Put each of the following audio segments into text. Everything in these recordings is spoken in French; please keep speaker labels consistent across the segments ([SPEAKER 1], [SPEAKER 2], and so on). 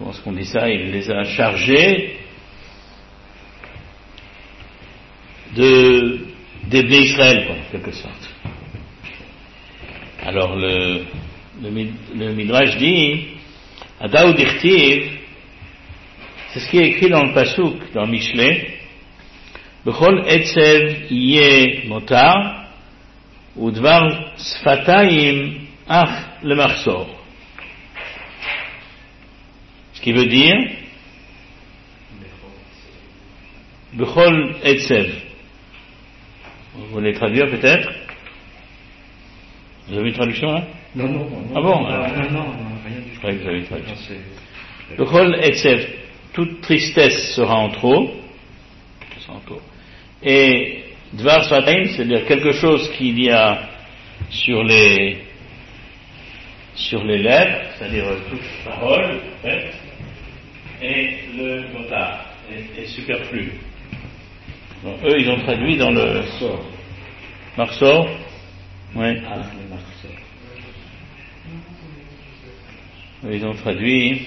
[SPEAKER 1] comment est-ce qu'on dit ça, il les a chargés d'aider Israël, quoi, en quelque sorte. Alors le Midrash dit, Adaou Dirtiv, c'est ce qui est écrit dans le Pasuk, dans Mishlei, Bechol Etzev Yeh Motar, Udvar Sfatayim Ach le Marsor. Ce qui veut dire, Bechol Etzev. Vous voulez traduire peut-être? Vous avez une traduction là?
[SPEAKER 2] Non.
[SPEAKER 1] Ah bon?
[SPEAKER 2] Non, rien du tout.
[SPEAKER 1] Je croyais que vous avez une traduction. Bechol Etzev, toute tristesse sera en trop. Et Dvar Svatayim, c'est-à-dire quelque chose qu'il y a sur les lèvres, c'est-à-dire toute parole, en fait, et le motar, est superflu. Donc, eux, ils ont traduit dans le Marsor. Oui.
[SPEAKER 2] Ah, le Marsor.
[SPEAKER 1] Ils ont traduit.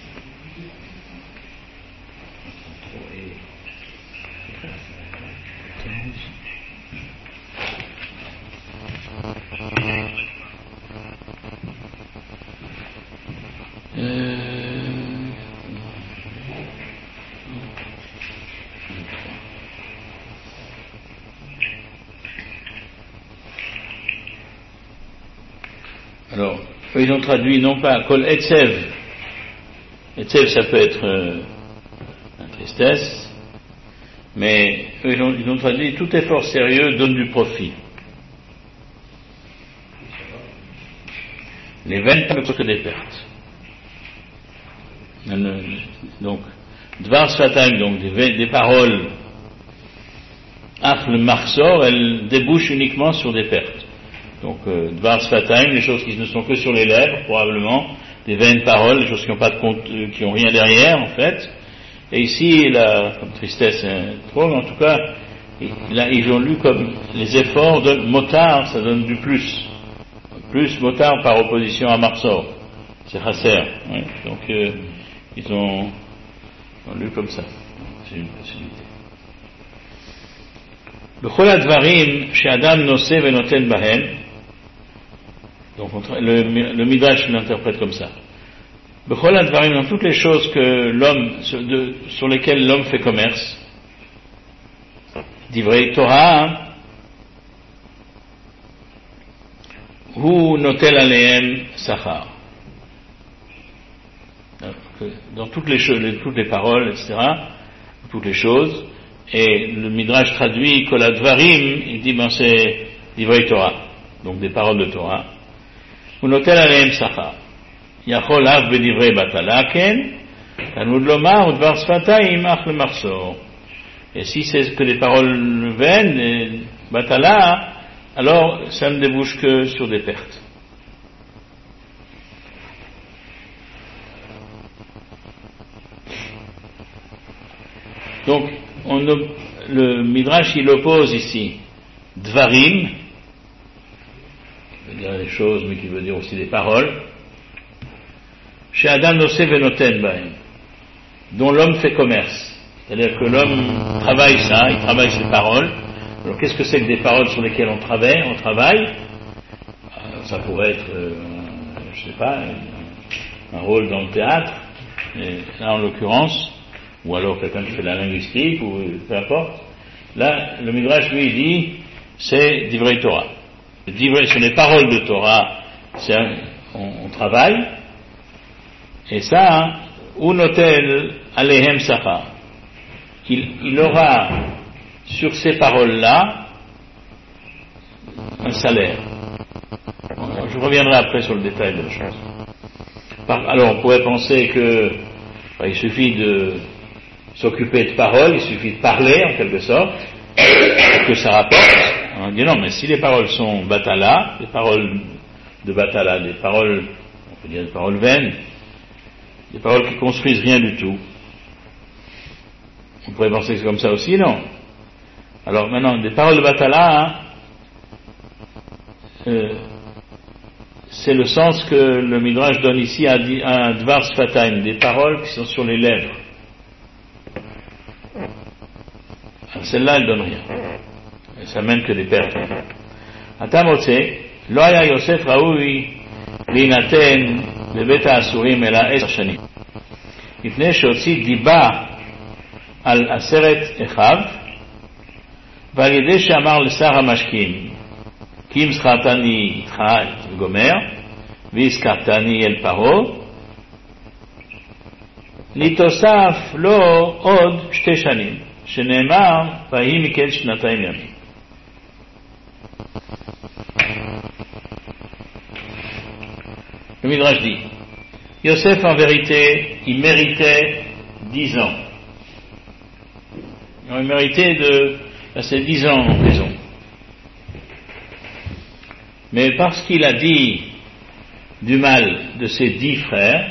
[SPEAKER 1] Alors, ils ont traduit non pas Kol Etzev. Etzev, ça peut être la tristesse, mais eux, ils ont traduit tout effort sérieux donne du profit. Les veines ne sont que des pertes. Donc, Dvar Sfatayim, donc des paroles, Ach le Marsor, elles débouchent uniquement sur des pertes. Donc, Dvar Sfatayim, les choses qui ne sont que sur les lèvres, probablement, des vaines paroles, des choses qui n'ont rien derrière, en fait. Et ici, comme tristesse, trop, mais en tout cas, là, ils ont lu comme les efforts de Motar, ça donne du plus. Plus Motar par opposition à Marsor. C'est Chasser. Oui. Donc, ils ont lu comme ça. C'est une possibilité. Bechol advarim she'adam noseh venoten bahem. Donc le Midrash l'interprète comme ça. Bechol advarim, dans toutes les choses que l'homme, sur lesquelles l'homme fait commerce, divrei Torah, hu notel alehem sachar. Dans toutes les paroles, etc., toutes les choses, et le Midrash traduit Kol advarim, il dit c'est divrei Torah, donc des paroles de Torah. Hu notel alehem sachar. Yachol av bedivrei batala ken, Talmud lomar udvar sfatayim ach le marsor. Et si c'est que des paroles vaines, et batala, alors ça ne débouche que sur des pertes. Donc, le Midrash, il oppose ici Dvarim, qui veut dire des choses, mais qui veut dire aussi des paroles, chez Adam Noseh Venoten Bahem, dont l'homme fait commerce. C'est-à-dire que l'homme travaille ça, il travaille ses paroles. Alors, qu'est-ce que c'est que des paroles sur lesquelles on travaille? Ça pourrait être, je sais pas, un rôle dans le théâtre, et là, en l'occurrence, ou alors quelqu'un qui fait de la linguistique, ou peu importe. Là, le Midrash, lui, dit, c'est Divrei Torah. Sur les paroles de Torah, on travaille, et ça, Unotel Alehem Sachar. Il aura, sur ces paroles-là, un salaire. Je reviendrai après sur le détail de la chose. Alors, on pourrait penser que, il suffit de s'occuper de paroles, il suffit de parler en quelque sorte, pour que ça rapporte. On dit non, mais si les paroles sont batala, des paroles de batala, des paroles, on peut dire des paroles vaines, des paroles qui construisent rien du tout, on pourrait penser que c'est comme ça aussi, non? Alors maintenant, des paroles de batala, c'est le sens que le Midrash donne ici à Dvar Sfatayim, des paroles qui sont sur les lèvres. Alors celle-là, elle donne rien. Ça mène que des pertes. אתה מוצא, לא היה יוסף ראוי להינתן בבית האסורים אלא 10 שנים. לפני שהוציא דיבה על 10 אחיו, ועל ידי שאמר לשר המשקים, כי אם זכרתני איתך וגומר, והזכרתני אל פרעה, נתוסף לו עוד 2 שנים, שנאמר, ויהי מקץ 2 ימים. Le Midrash dit, Yosef en vérité, il méritait 10 ans. Il méritait de passer 10 ans en prison. Mais parce qu'il a dit du mal de ses 10 frères,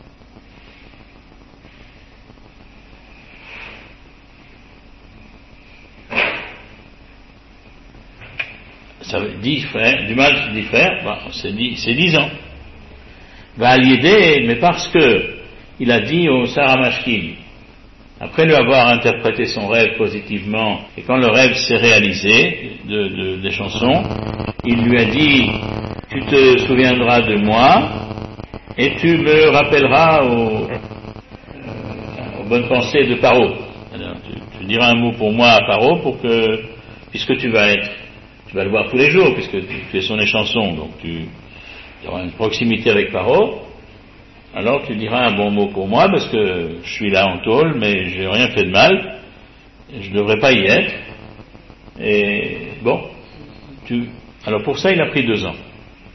[SPEAKER 1] ça veut 10 frères, du mal sur 10 frères, bah, c'est 10 ans. Va l'aider, mais parce que il a dit au Saramashkim, après lui avoir interprété son rêve positivement, et quand le rêve s'est réalisé des chansons, il lui a dit, tu te souviendras de moi, et tu me rappelleras aux bonnes pensées de Paro. Alors, tu diras un mot pour moi à Paro, puisque tu vas le voir tous les jours, puisque tu es son échanson, donc tu auras une proximité avec Paro, alors tu diras un bon mot pour moi, parce que je suis là en tôle, mais j'ai rien fait de mal, et je ne devrais pas y être, et bon, alors pour ça il a pris 2 ans.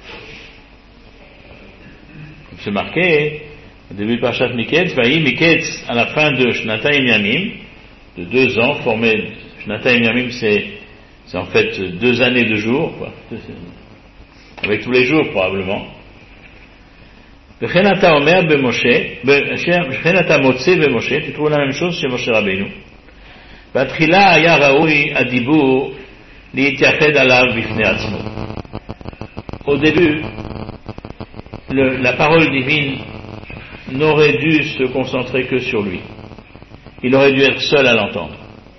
[SPEAKER 1] C'est marqué, au début de Parashat Miketz, Vayi Miketz, à la fin de Shnatayim Yamim, de 2 ans, formé, Shnatayim Yamim c'est en fait 2 années de jours, quoi. Avec tous les jours probablement. V'chenata omer b'Moshe, v'chenata motze b'Moshe, tu trouves la même chose chez Moshe Rabbeinu. V'atchila haya raoui adibur li'itiached alav b'fnei atzmo. Au début, la parole divine n'aurait dû se concentrer que sur lui. Il aurait dû être seul à l'entendre.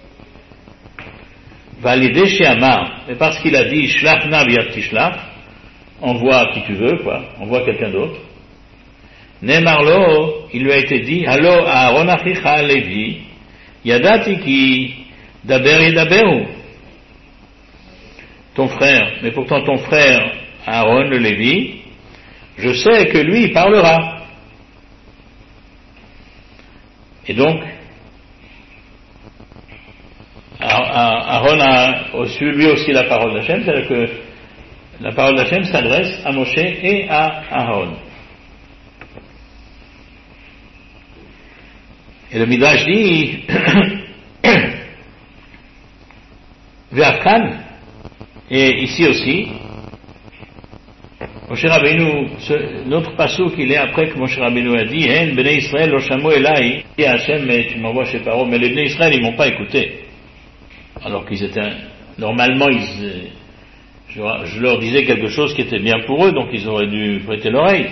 [SPEAKER 1] Validé chez Amar, mais parce qu'il a dit Shlach na v'yat tishlach, envoie qui tu veux, quoi, envoie quelqu'un d'autre. Nemarlo, il lui a été dit, Allo Aaron achicha Levi, yadati ki daber yedaberu. Ton frère, mais pourtant ton frère Aaron le Lévi, je sais que lui il parlera. Et donc, Aaron a reçu lui aussi la parole d'Hachem, c'est-à-dire que la parole d'Hachem s'adresse à Moshe et à Aaron. Et le Midrash dit Ve'afkan, et ici aussi, Moshe Rabbeinu, notre passouk, il est après que Moshe Rabbeinu a dit Hein, Bnei Israël, lo shamo elai, et Hachem, mais tu m'envoies chez Paro, mais les Bnei Israël, ils m'ont pas écouté. Alors qu'ils étaient, normalement, je leur disais quelque chose qui était bien pour eux, donc ils auraient dû prêter l'oreille.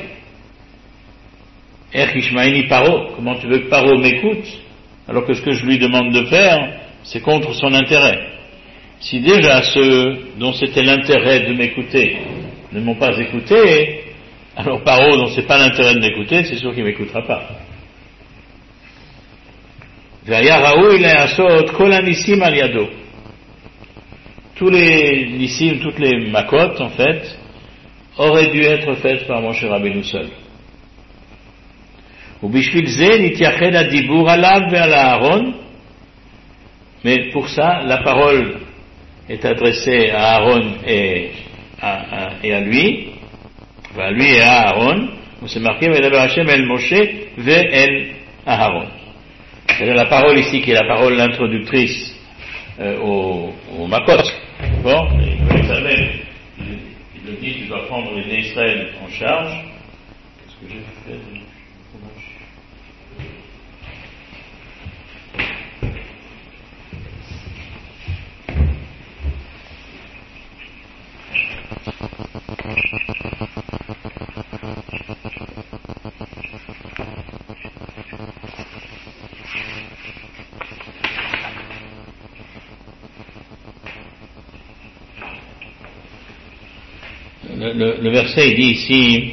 [SPEAKER 1] Ishmaïni Paro, comment tu veux que Paro m'écoute, alors que ce que je lui demande de faire, c'est contre son intérêt. Si déjà ceux dont c'était l'intérêt de m'écouter ne m'ont pas écouté, alors Paro, dont c'est pas l'intérêt de m'écouter, c'est sûr qu'il m'écoutera pas. Tous les nissim, toutes les makot, en fait, auraient dû être faites par Moshe Rabbeinu seul. Mais pour ça, la parole est adressée à Aaron et à lui, à lui et à Aaron. C'est marqué Hashem el Moshe ve'el Aaron. C'est la parole ici qui est la parole introductrice au Makot. Bon, il le dit, tu dois prendre les Bnei Israël en charge. Qu'est-ce que j'ai fait? le verset il dit ici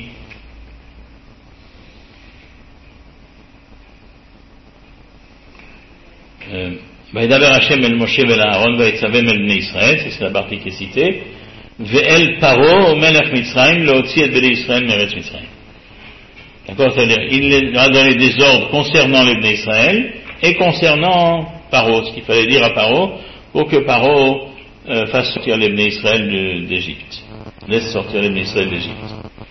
[SPEAKER 1] Vaïdaber Hashem el Moshe vel Aaron vaïtzavem el Bnei Israël, c'est la partie qui est citée, ve'el Paro o melech Mitzrayim leotzi et bnei Israël meretz Mitzrayim. D'accord, c'est-à-dire il leur a donné des ordres concernant les Bnei Israël et concernant Paro, ce qu'il fallait dire à Paro pour que Paro fasse sortir les Bnei Israël d'Égypte, laisse sortir les Bnei Israël d'Égypte.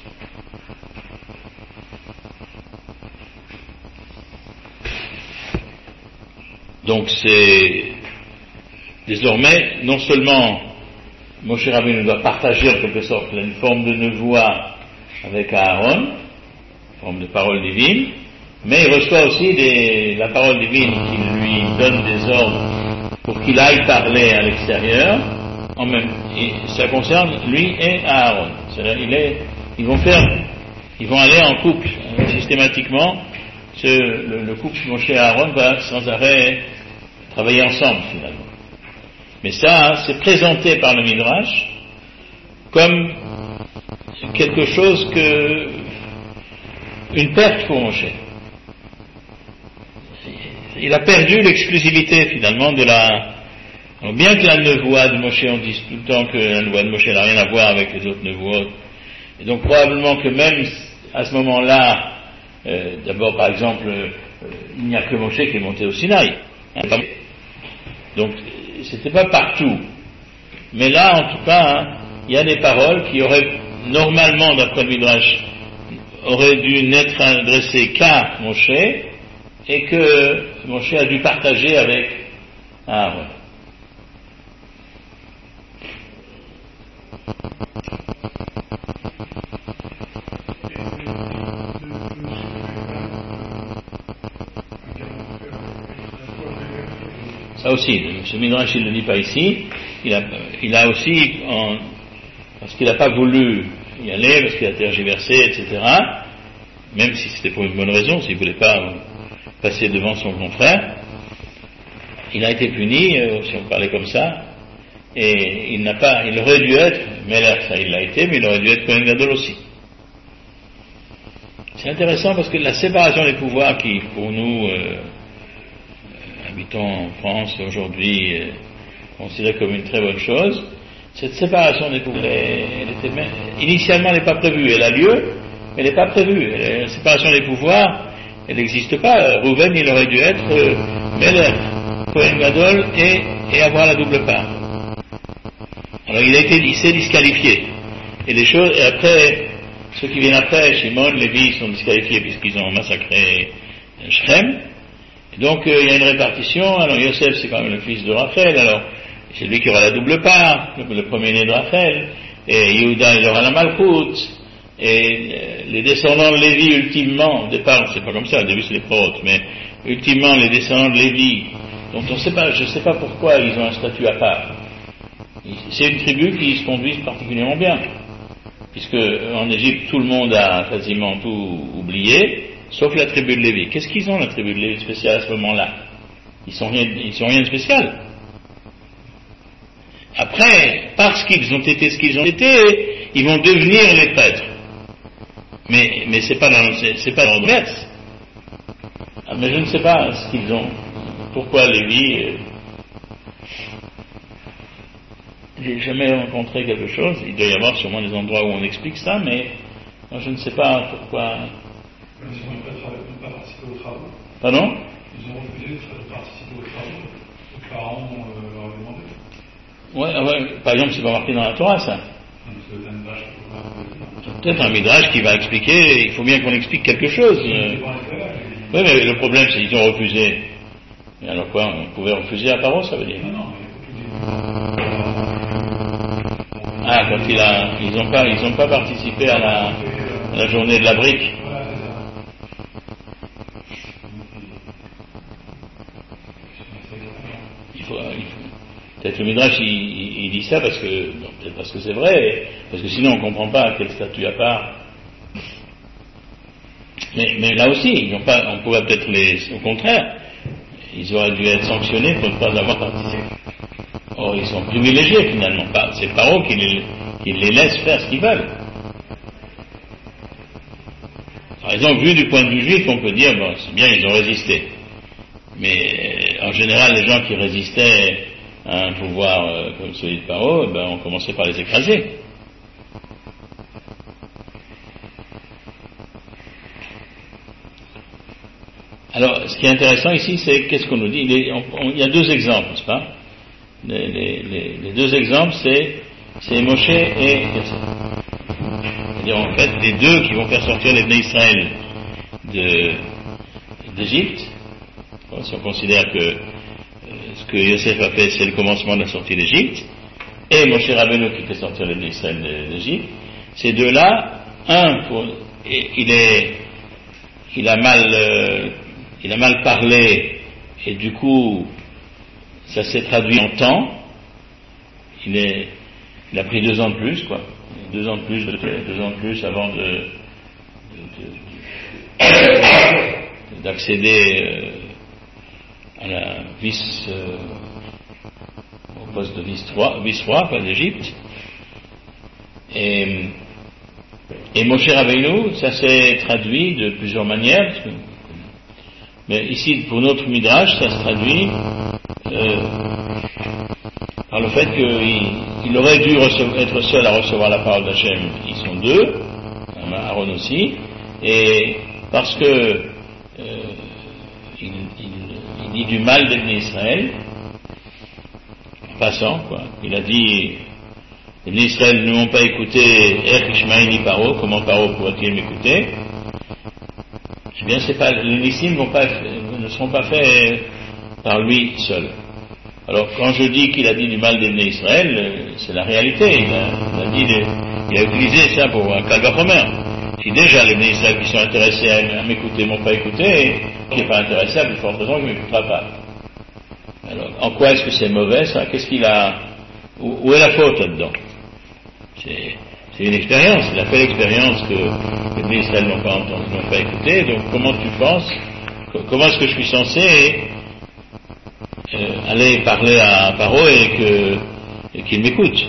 [SPEAKER 1] Donc c'est désormais non seulement Moshe Rabbeinu doit partager en quelque sorte une forme de nevoie avec Aaron, forme de parole divine, mais il reçoit aussi la parole divine qui lui donne des ordres pour qu'il aille parler à l'extérieur. Et ça concerne lui et Aaron. C'est-à-dire ils vont aller en couple systématiquement. Le couple Moshe et Aaron va sans arrêt travailler ensemble finalement. Mais ça, c'est présenté par le Midrash comme quelque chose une perte pour Moshe. Il a perdu l'exclusivité finalement Alors, bien que la nevoie de Moshe, on dise tout le temps que la nevoie de Moshe n'a rien à voir avec les autres nevoies, et donc probablement que même à ce moment-là, d'abord par exemple, il n'y a que Moshe qui est monté au Sinaï. Donc c'était pas partout. Mais là, en tout cas, il y a des paroles qui auraient normalement, d'après le Midrash, auraient dû n'être adressées qu'à Moshe, et que Moshe a dû partager avec Aaron. Ça aussi, ce Midrash il ne le dit pas ici, il a aussi, parce qu'il n'a pas voulu y aller, parce qu'il a tergiversé, etc., même si c'était pour une bonne raison, s'il ne voulait pas passer devant son confrère, il a été puni, si on parlait comme ça, et il aurait dû être, mais là ça il l'a été, mais il aurait dû être Kohen Gadol aussi. C'est intéressant parce que la séparation des pouvoirs qui, pour nous, habitants en France aujourd'hui, considérée comme une très bonne chose, cette séparation des pouvoirs, initialement elle n'est pas prévue, elle a lieu, mais elle n'est pas prévue. La séparation des pouvoirs, elle n'existe pas. Rouven, il aurait dû être Melech, Kohen Gadol et avoir la double part. Alors il s'est disqualifié. Et après, ceux qui viennent après, Shimon, Lévi, sont disqualifiés puisqu'ils ont massacré Shrem. Donc il y a une répartition. Alors Yosef, c'est quand même le fils de Rachel, alors c'est lui qui aura la double part, le premier-né de Rachel, et Yehuda il aura la Malchut, et les descendants de Lévi ultimement, au départ c'est pas comme ça, au début c'est les protes, mais ultimement les descendants de Lévi, dont je ne sais pas pourquoi ils ont un statut à part. C'est une tribu qui se conduit particulièrement bien, puisque en Égypte tout le monde a quasiment tout oublié, sauf la tribu de Lévi. Qu'est-ce qu'ils ont, la tribu de Lévi spéciale à ce moment-là? Ils sont rien de spécial. Après, parce qu'ils ont été ce qu'ils ont été, ils vont devenir les prêtres. Mais c'est pas dans le maître. Mais je ne sais pas ce qu'ils ont. Pourquoi Lévi j'ai jamais rencontré quelque chose. Il doit y avoir sûrement des endroits où on explique ça, mais moi je ne sais pas pourquoi.
[SPEAKER 3] Ils ont pas participé aux travaux.
[SPEAKER 1] Pardon?
[SPEAKER 3] Ils ont refusé de participer aux travaux. Les parents leur avaient demandé.
[SPEAKER 1] Ouais, par exemple, c'est pas marqué dans la Torah, ça. Peut-être un midrash qui va expliquer, il faut bien qu'on explique quelque chose. Oui, mais le problème, c'est qu'ils ont refusé. Et alors quoi, on pouvait refuser à parole, ça veut dire?
[SPEAKER 3] Non,
[SPEAKER 1] Ah, quand ils n'ont pas participé à la journée de la brique. Peut-être le Midrash il dit ça peut-être parce que c'est vrai, parce que sinon on ne comprend pas quel statut à part. Mais là aussi, on pourrait peut-être au contraire, ils auraient dû être sanctionnés pour ne pas avoir participé. Or ils sont privilégiés finalement, c'est Paro qui les laisse faire ce qu'ils veulent. Par exemple, vu du point de vue juif, on peut dire, bon, c'est bien, ils ont résisté. Mais en général, les gens qui résistaient à un pouvoir comme celui de Paro, on commençait par les écraser. Alors, ce qui est intéressant ici, c'est qu'est-ce qu'on nous dit. Il y a deux exemples, n'est-ce pas? Les deux exemples, c'est Moshe et Yosef. C'est-à-dire, en fait, les deux qui vont faire sortir les Bnei Israël d'Égypte. Bon, si on considère que ce que Yosef a fait, c'est le commencement de la sortie d'Égypte, et Moshe Rabbeinu qui fait sortir les Bnei Israël d'Égypte, ces deux-là, il a mal parlé, et du coup, ça s'est traduit en temps. Il a pris 2 ans de plus, quoi. 2 ans de plus avant d'accéder à la au poste de vice-roi, pas d'Égypte. Et Moshe Rabbeinu, ça s'est traduit de plusieurs manières. Mais ici, pour notre Midrash, ça se traduit par le fait qu'il aurait dû être seul à recevoir la parole d'Hachem. Ils sont 2, Aaron aussi, et parce que il dit du mal des Bnei Israël, en passant, quoi. Il a dit, les Bnei Israël ne m'ont pas écouté, Ishmael Paro, comment Paro pourrait-il m'écouter? Eh bien, les Nissim ne seront pas faits par lui seul. Alors, quand je dis qu'il a dit du mal des Bnei Israël, c'est la réalité. Il a utilisé ça pour un calvachomer. Si déjà les Bnei Israël qui sont intéressés à m'écouter m'ont pas écouté, qui n'est pas intéressé, à plus forte raison qu'il ne m'écoutera pas. Alors, en quoi est-ce que c'est mauvais, ça? Qu'est-ce qu'il a, où est la faute là-dedans? C'est une expérience, il a fait l'expérience que les Bnei Israël n'ont pas entendu, n'ont pas écouté, donc comment est-ce que je suis censé aller parler à Paro et qu'il m'écoute?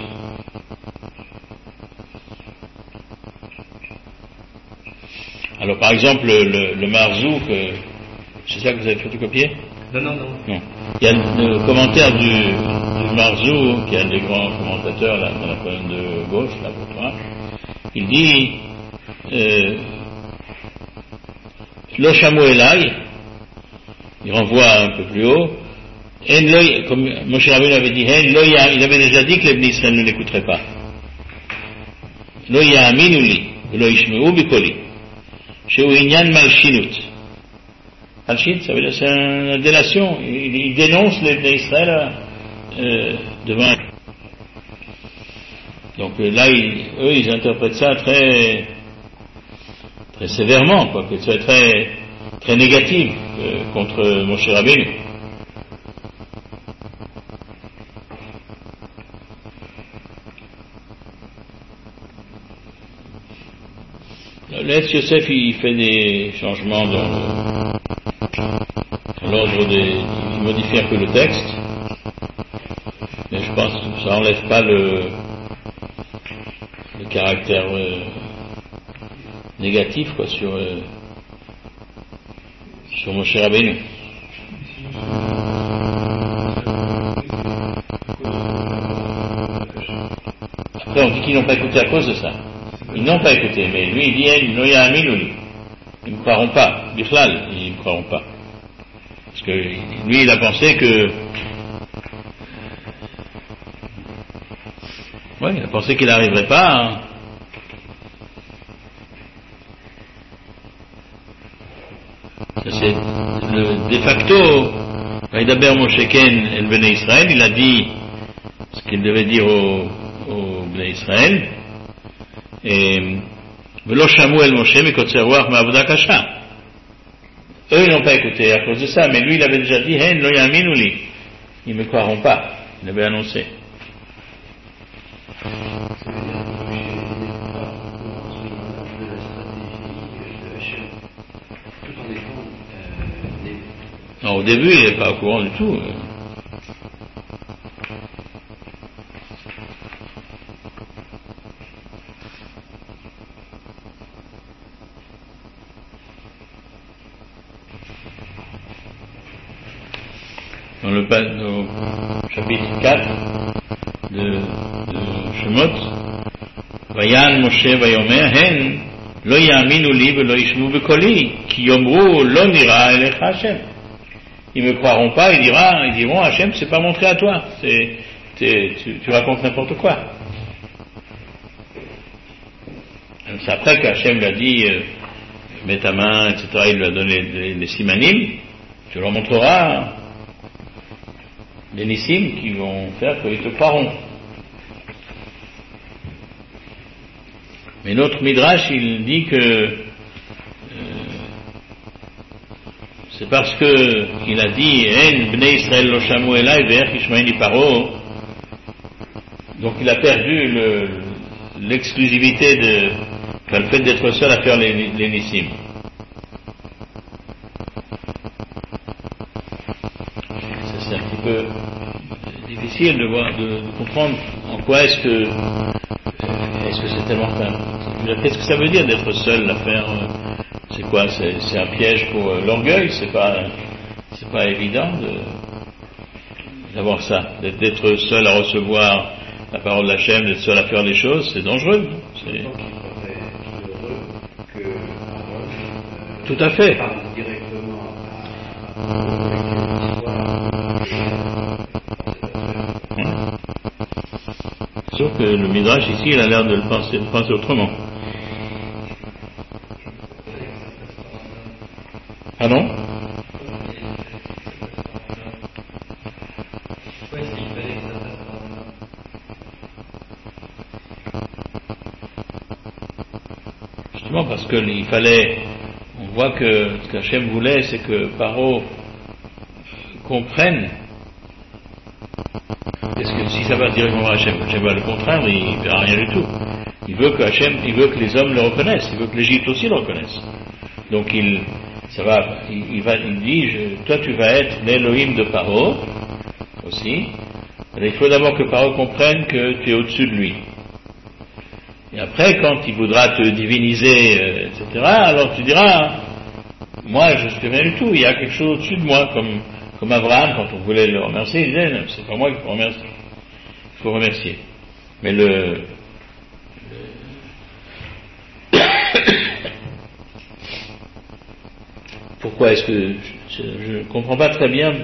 [SPEAKER 1] Alors par exemple, le Marzouk, c'est ça que vous avez photocopié?
[SPEAKER 2] Non.
[SPEAKER 1] Il y a le commentaire du Marzouk, qui est un des grands commentateurs là, dans la colonne de gauche, là pour toi. Il dit Lo Shamu Elai, il renvoie un peu plus haut, comme Moshe Rabbeinu avait dit, il avait déjà dit que les Bnei Israël ne l'écouteraient pas. Lo Ya'aminu li, Lo Yishmeu Bikoli, Sheu Inyan Malshinut. Malshinut, ça veut dire c'est une délation. Il dénonce les Bnei Israël devant. Donc là, eux, ils interprètent ça très, très sévèrement, quoi, que c'est très, très négatif contre Moshe Rabbeinu. L'Etz Yosef, il fait des changements dans l'ordre il modifie un peu le texte, mais je pense que ça n'enlève pas le caractère négatif, quoi, sur Moshe Rabbeinu. Après, on dit qu'ils n'ont pas écouté à cause de ça. Ils n'ont pas écouté, mais lui, il dit, ils ne croiront pas. Bichlal, ils ne croiront pas. Parce que lui, il a pensé que... Oui, il a pensé qu'il n'arriverait pas. Hein. Ça, c'est de facto, Vaidaber Mosheken el Bnei Israël, il a dit ce qu'il devait dire au Bnei Israël. Et Velo Shamu el Moshe mikotzer ruach ma'avoda kasha. Eux, ils n'ont pas écouté à cause de ça, mais lui, il avait déjà dit, Hen lo yaminu li. Ils ne me croiront pas. Il avait annoncé. Non, au début, il n'est pas au courant du tout. au chapitre 4 de Shemot, Vayan Moshe Vayomer Hen Lo Ya'aminu li velo yishmu bekoli ki yomru lo nira elecha Hashem. Ils me croiront pas, ils diront Hashem c'est pas montré à toi, tu racontes n'importe quoi. C'est après qu'Hachem lui a dit mets ta main, etc. Il lui a donné les simanim, tu leur montreras les nissim qui vont faire qu'ils te croiront. Mais notre Midrash, il dit que c'est parce que il a dit En bnei Israël lo shamu elai ve'ech yishmaeni paro, donc il a perdu l'exclusivité le fait d'être seul à faire les nissim. C'est un petit peu difficile de comprendre en quoi est-ce que c'est tellement qu'est-ce que ça veut dire d'être seul à faire c'est quoi, c'est un piège pour l'orgueil, c'est pas évident d'avoir ça, d'être seul à recevoir la parole d'Hachem, d'être seul à faire les choses, c'est dangereux. Tout à fait. Sauf que le Midrash ici, il a l'air de le penser autrement. Ah non? Justement parce qu'il fallait, on voit que ce qu'Hachem voulait, c'est que Paro comprenne. Est-ce que si ça va directement à Hachem va le contraindre, il ne verra rien du tout. Il veut que les hommes le reconnaissent, il veut que l'Égypte aussi le reconnaisse. Donc il dit, toi tu vas être l'Élohim de Paro aussi. Il faut d'abord que Paro comprenne que tu es au-dessus de lui. Et après, quand il voudra te diviniser, etc., alors tu diras, moi je ne suis rien du tout, il y a quelque chose au-dessus de moi, comme Abraham, quand on voulait le remercier, il disait, c'est pas moi qu'il faut remercier. Il faut remercier. Mais pourquoi est-ce que je ne comprends pas très bien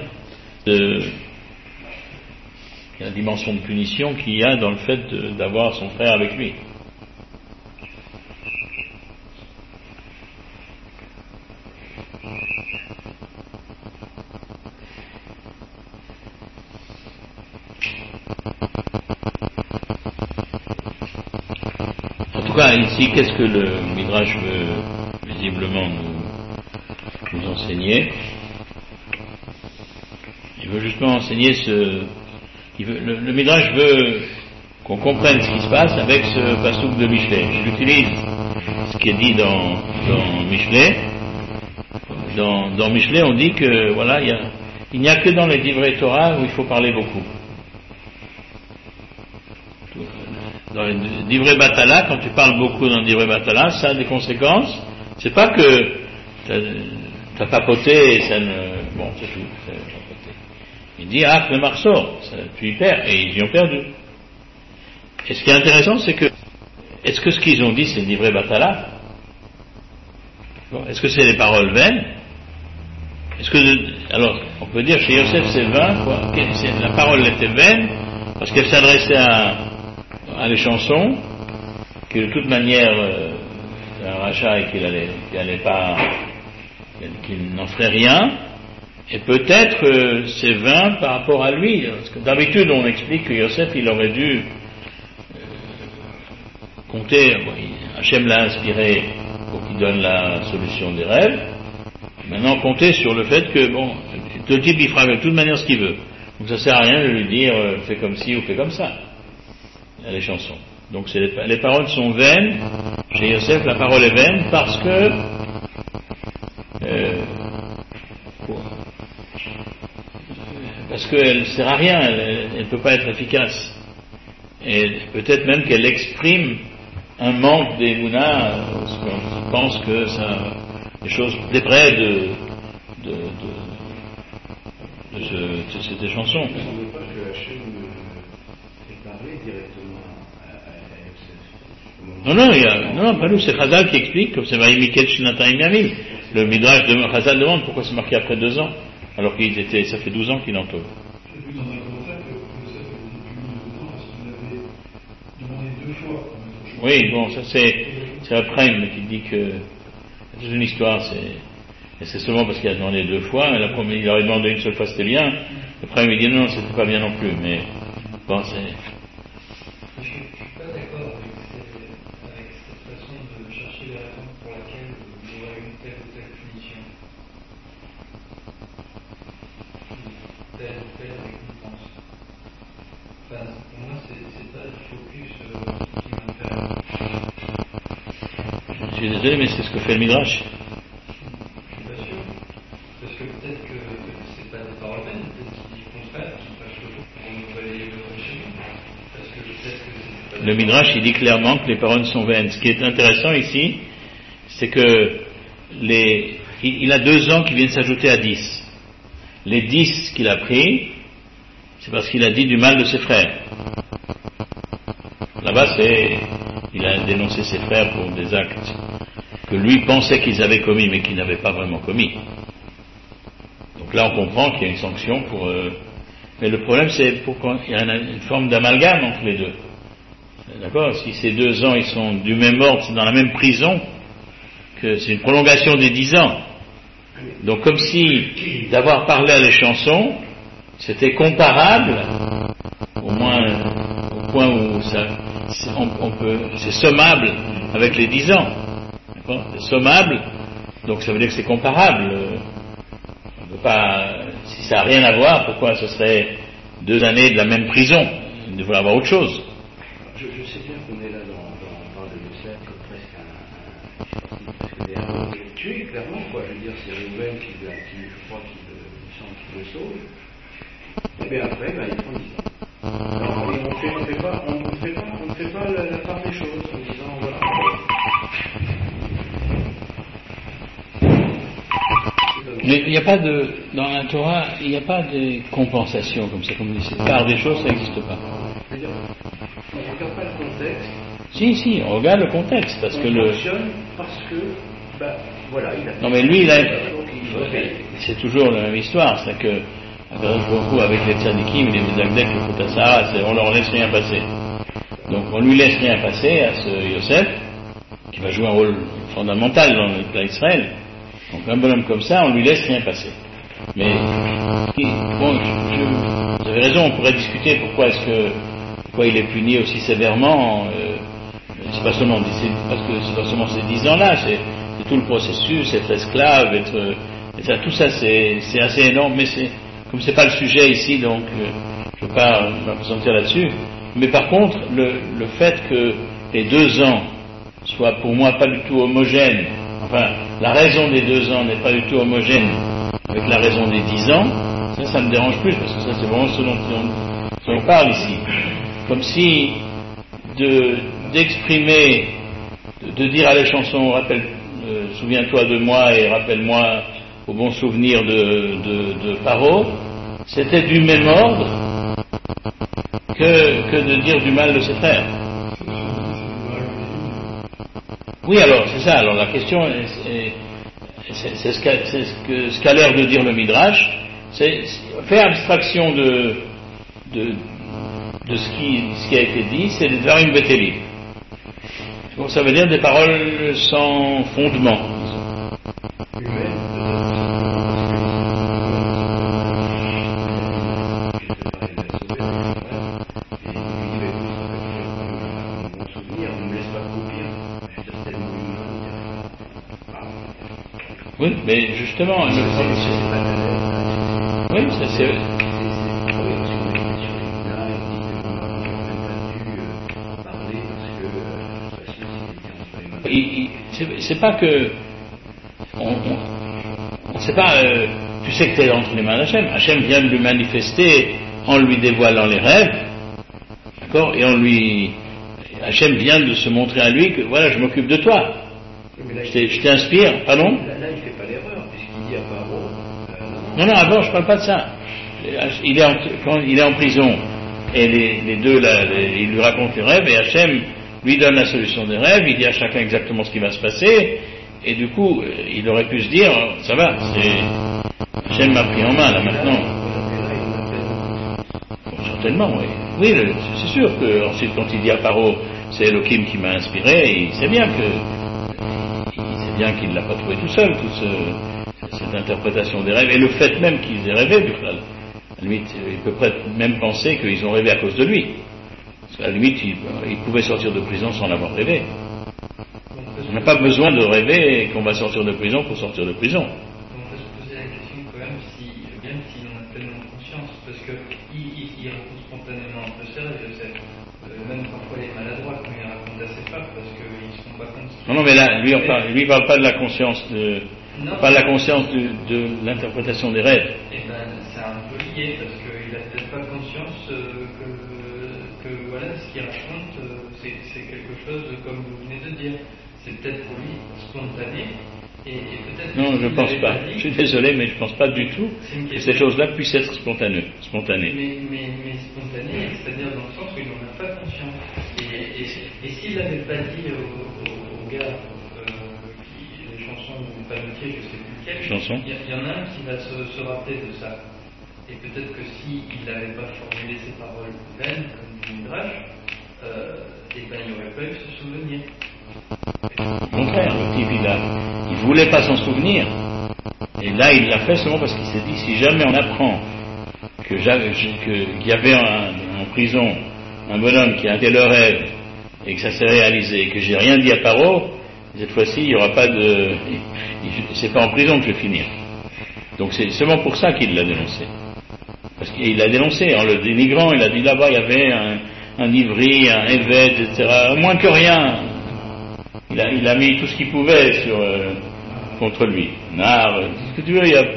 [SPEAKER 1] la dimension de punition qu'il y a dans le fait d'avoir son frère avec lui. En tout cas, ici, qu'est-ce que le Midrash veut visiblement nous enseigner? Il veut justement enseigner le Midrash veut qu'on comprenne ce qui se passe avec ce passouk de Mishlei. J'utilise ce qui est dit dans Mishlei. Dans Mishlei, on dit que voilà, il n'y a que dans les Divrei Torah où il faut parler beaucoup. Dans les Divrei Batala, quand tu parles beaucoup dans Divrei Batala, ça a des conséquences. C'est pas que t'as papoté et ça ne... Bon, c'est tout. C'est papoté. Il dit, le marceau, tu y perds, et ils y ont perdu. Et ce qui est intéressant, c'est que, est-ce que ce qu'ils ont dit, c'est Divrei Batala? Est-ce que c'est les paroles vaines? Alors, on peut dire, chez Yosef, c'est vain, quoi. La parole était vaine, parce qu'elle s'adressait à les chansons, que de toute manière, c'est un rachat et qu'il n'en ferait rien, et peut-être c'est vain par rapport à lui, parce que d'habitude on explique que Yosef il aurait dû compter, Hachem l'a inspiré pour qu'il donne la solution des rêves, maintenant compter sur le fait que le type il fera de toute manière ce qu'il veut, donc ça sert à rien de lui dire fais comme ci ou fais comme ça, les chansons. Donc les paroles sont vaines, chez Yosef la parole est vaine parce que qu'elle ne sert à rien, elle ne peut pas être efficace. Et peut-être même qu'elle exprime un manque d'Emouna, parce qu'on pense que ça, des choses, des près de cette chanson.
[SPEAKER 4] Il ne semble pas que Hachem ait parlé directement à Yosef.
[SPEAKER 1] Non, pas nous, c'est Chazal qui explique, comme c'est Vaïmikel Shinatayim Yamim. Le Midrash de Chazal demande pourquoi c'est marqué après 2 ans, alors ça fait 12 ans qu'il entoure.
[SPEAKER 3] J'ai vu dans un commentaire que Yosef avait été puni 2 ans parce qu'il avait demandé 2 fois.
[SPEAKER 1] Oui, bon, ça c'est Abraham qui dit que c'est une histoire, et c'est seulement parce qu'il a demandé 2 fois, et la première, il aurait demandé une seule fois, c'était bien. Après, il dit non, c'était pas bien non plus, mais bon, c'est.
[SPEAKER 2] Je suis pas d'accord avec cette façon de chercher les raisons pour laquelle il y aurait une telle ou telle punition. Telle ou telle récompense. Enfin, pour moi, c'est pas le focus qui m'intéresse.
[SPEAKER 1] Je suis désolé, mais c'est ce que fait le Midrash.
[SPEAKER 2] Je suis pas sûr. Parce que peut-être que c'est pas des paroles vaines, peut-être qu'il dit le contraire, qu'il fasse le jour pour nous relayer le chez nous. Parce que peut-être que c'est pas.
[SPEAKER 1] Le Midrash, il dit clairement que les paroles sont vaines. Ce qui est intéressant ici, c'est que il a 2 ans qui viennent s'ajouter à 10. Les 10 qu'il a pris, c'est parce qu'il a dit du mal de ses frères. Là-bas, il a dénoncé ses frères pour des actes que lui pensait qu'ils avaient commis, mais qu'ils n'avaient pas vraiment commis. Donc là, on comprend qu'il y a une sanction pour. Mais le problème, c'est pourquoi il y a une forme d'amalgame entre les deux. D'accord ? Si ces 2 ans, ils sont du même ordre, c'est dans la même prison, que c'est une prolongation des 10 ans. Donc, comme si d'avoir parlé à les chansons, c'était comparable, au moins au point où c'est sommable avec les 10 ans. D'accord ? C'est sommable, donc ça veut dire que c'est comparable. On ne peut pas, si ça n'a rien à voir, pourquoi ce serait 2 années de la même prison ? Il devrait y avoir autre chose.
[SPEAKER 4] Je sais bien qu'on est là dans le Yosef comme presque des héros tués, clairement, quoi. Je veux dire, c'est Réhouven qui je crois, qui le sauve. Et bien après, ils font 10 ans. Alors, on ne fait pas la part des choses en disant, voilà.
[SPEAKER 1] Mais il n'y a pas dans la Torah, il n'y a pas de compensation comme ça, comme cette part des choses, ça n'existe pas.
[SPEAKER 4] On ne regarde pas le contexte.
[SPEAKER 1] Si, on regarde le contexte, parce que
[SPEAKER 4] parce que, voilà, il a.
[SPEAKER 1] Non, mais lui, c'est toujours la même histoire, c'est que, beaucoup avec les tzadikim, les Mezagdek, les Kotassara, on leur laisse rien passer. Donc, on lui laisse rien passer à ce Yosef, qui va jouer un rôle fondamental dans le peuple d'Israël. Donc, un bonhomme comme ça, on lui laisse rien passer. Mais, bon, vous avez raison, on pourrait discuter pourquoi il est puni aussi sévèrement. C'est pas seulement ces 10 ans-là, c'est tout le processus, être esclave, tout ça, c'est assez énorme, mais comme c'est pas le sujet ici, donc je ne vais pas m'appesantir là-dessus. Mais par contre, le fait que les 2 ans soient pour moi pas du tout homogènes, enfin, la raison des 2 ans n'est pas du tout homogène avec la raison des 10 ans, ça me dérange plus, parce que ça c'est vraiment ce dont on parle ici. Comme si d'exprimer, de dire à les chansons, souviens-toi de moi et rappelle-moi au bon souvenir de Paro, c'était du même ordre que de dire du mal de ses frères. Oui, alors, c'est ça. Alors, la question, c'est ce qu'a l'air de dire le Midrash, c'est faire abstraction de ce qui a été dit, c'est des dvarim betelim. Donc, ça veut dire des paroles sans fondement. Oui, mais justement, oui, ça c'est. C'est pas que. C'est pas. Tu sais que tu es entre les mains d'Hachem. Hachem vient de lui manifester en lui dévoilant les rêves. D'accord ? Et Hachem vient de se montrer à lui que voilà, je m'occupe de toi. Je t'inspire, pardon ?
[SPEAKER 4] Là, il ne fait pas l'erreur, puisqu'il dit à Paro.
[SPEAKER 1] Non, avant, je ne parle pas de ça. quand il est en prison, et les deux, ils lui racontent les rêves, et Hachem lui donne la solution des rêves, il dit à chacun exactement ce qui va se passer, et du coup, il aurait pu se dire, ça va, Hachem m'a pris en main, là, maintenant. Bon, certainement, oui. Oui, c'est sûr que, ensuite, quand il dit à Paro, c'est Elohim qui m'a inspiré, il sait bien qu'il ne l'a pas trouvé tout seul, cette interprétation des rêves, et le fait même qu'ils aient rêvé, du coup, à la limite, il peut même penser qu'ils ont rêvé à cause de lui. Parce qu'à la limite, il pouvait sortir de prison sans l'avoir rêvé. On n'a pas besoin de rêver qu'on va sortir de prison pour sortir de prison.
[SPEAKER 2] On peut se poser la question quand même, même s'il en a pleinement conscience, parce qu'il raconte spontanément un peu ça, même parfois il est maladroit quand il raconte à ses frères, parce qu'ils ne se rendent pas compte.
[SPEAKER 1] Non, mais là, lui parle pas de la conscience de l'interprétation des rêves.
[SPEAKER 2] Eh ben, c'est un peu lié, parce qu'il n'a peut-être pas conscience que voilà, ce qu'il raconte, c'est quelque chose comme vous venez de dire. C'est peut-être pour lui spontané, et peut-être...
[SPEAKER 1] Non, je ne pense pas. Je suis désolé, mais je ne pense pas du tout que ces choses-là puissent être spontanées.
[SPEAKER 2] Mais spontané, c'est-à-dire dans le sens où il n'en a pas conscience. Et s'il n'avait pas dit au gars les chansons ou pas métier, je ne sais plus quelle, il y en a un qui va se rappeler de ça. Et peut-être que s'il n'avait pas formulé ces paroles vaines, comme du Midrash, il n'aurait pas eu ce souvenir.
[SPEAKER 1] Au contraire, le type il voulait pas s'en souvenir, et là il l'a fait seulement parce qu'il s'est dit, si jamais on apprend qu'il y avait en prison un bonhomme qui a fait le rêve et que ça s'est réalisé et que j'ai rien dit à Paro, cette fois-ci il n'y aura pas de... c'est pas en prison que je vais finir. Donc c'est seulement pour ça qu'il l'a dénoncé. Parce qu'il l'a dénoncé en le dénigrant, il a dit là-bas il y avait un ivri, un évêque, etc. Moins que rien. Il a mis tout ce qu'il pouvait contre lui. Nar, ce que tu veux, il y a...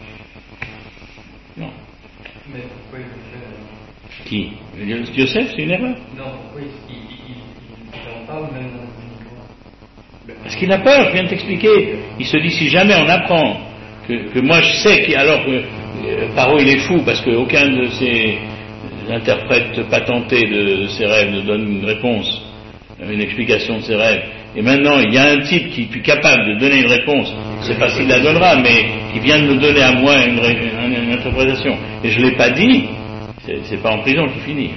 [SPEAKER 1] Non.
[SPEAKER 2] Mais pourquoi il le fait
[SPEAKER 1] Qui Yosef, c'est une erreur.
[SPEAKER 2] Non, pourquoi il en parle même dans le
[SPEAKER 1] Parce qu'il a peur, je viens de t'expliquer. Il se dit, si jamais on apprend que moi je sais alors que Paro il est fou, parce qu'aucun de ses interprètes patentés de ses rêves ne donne une réponse, une explication de ses rêves. Et maintenant, il y a un type qui est capable de donner une réponse, c'est pas s'il la donnera, mais qui vient de me donner à moi une interprétation. Et je ne l'ai pas dit, c'est pas en prison qu'il finit.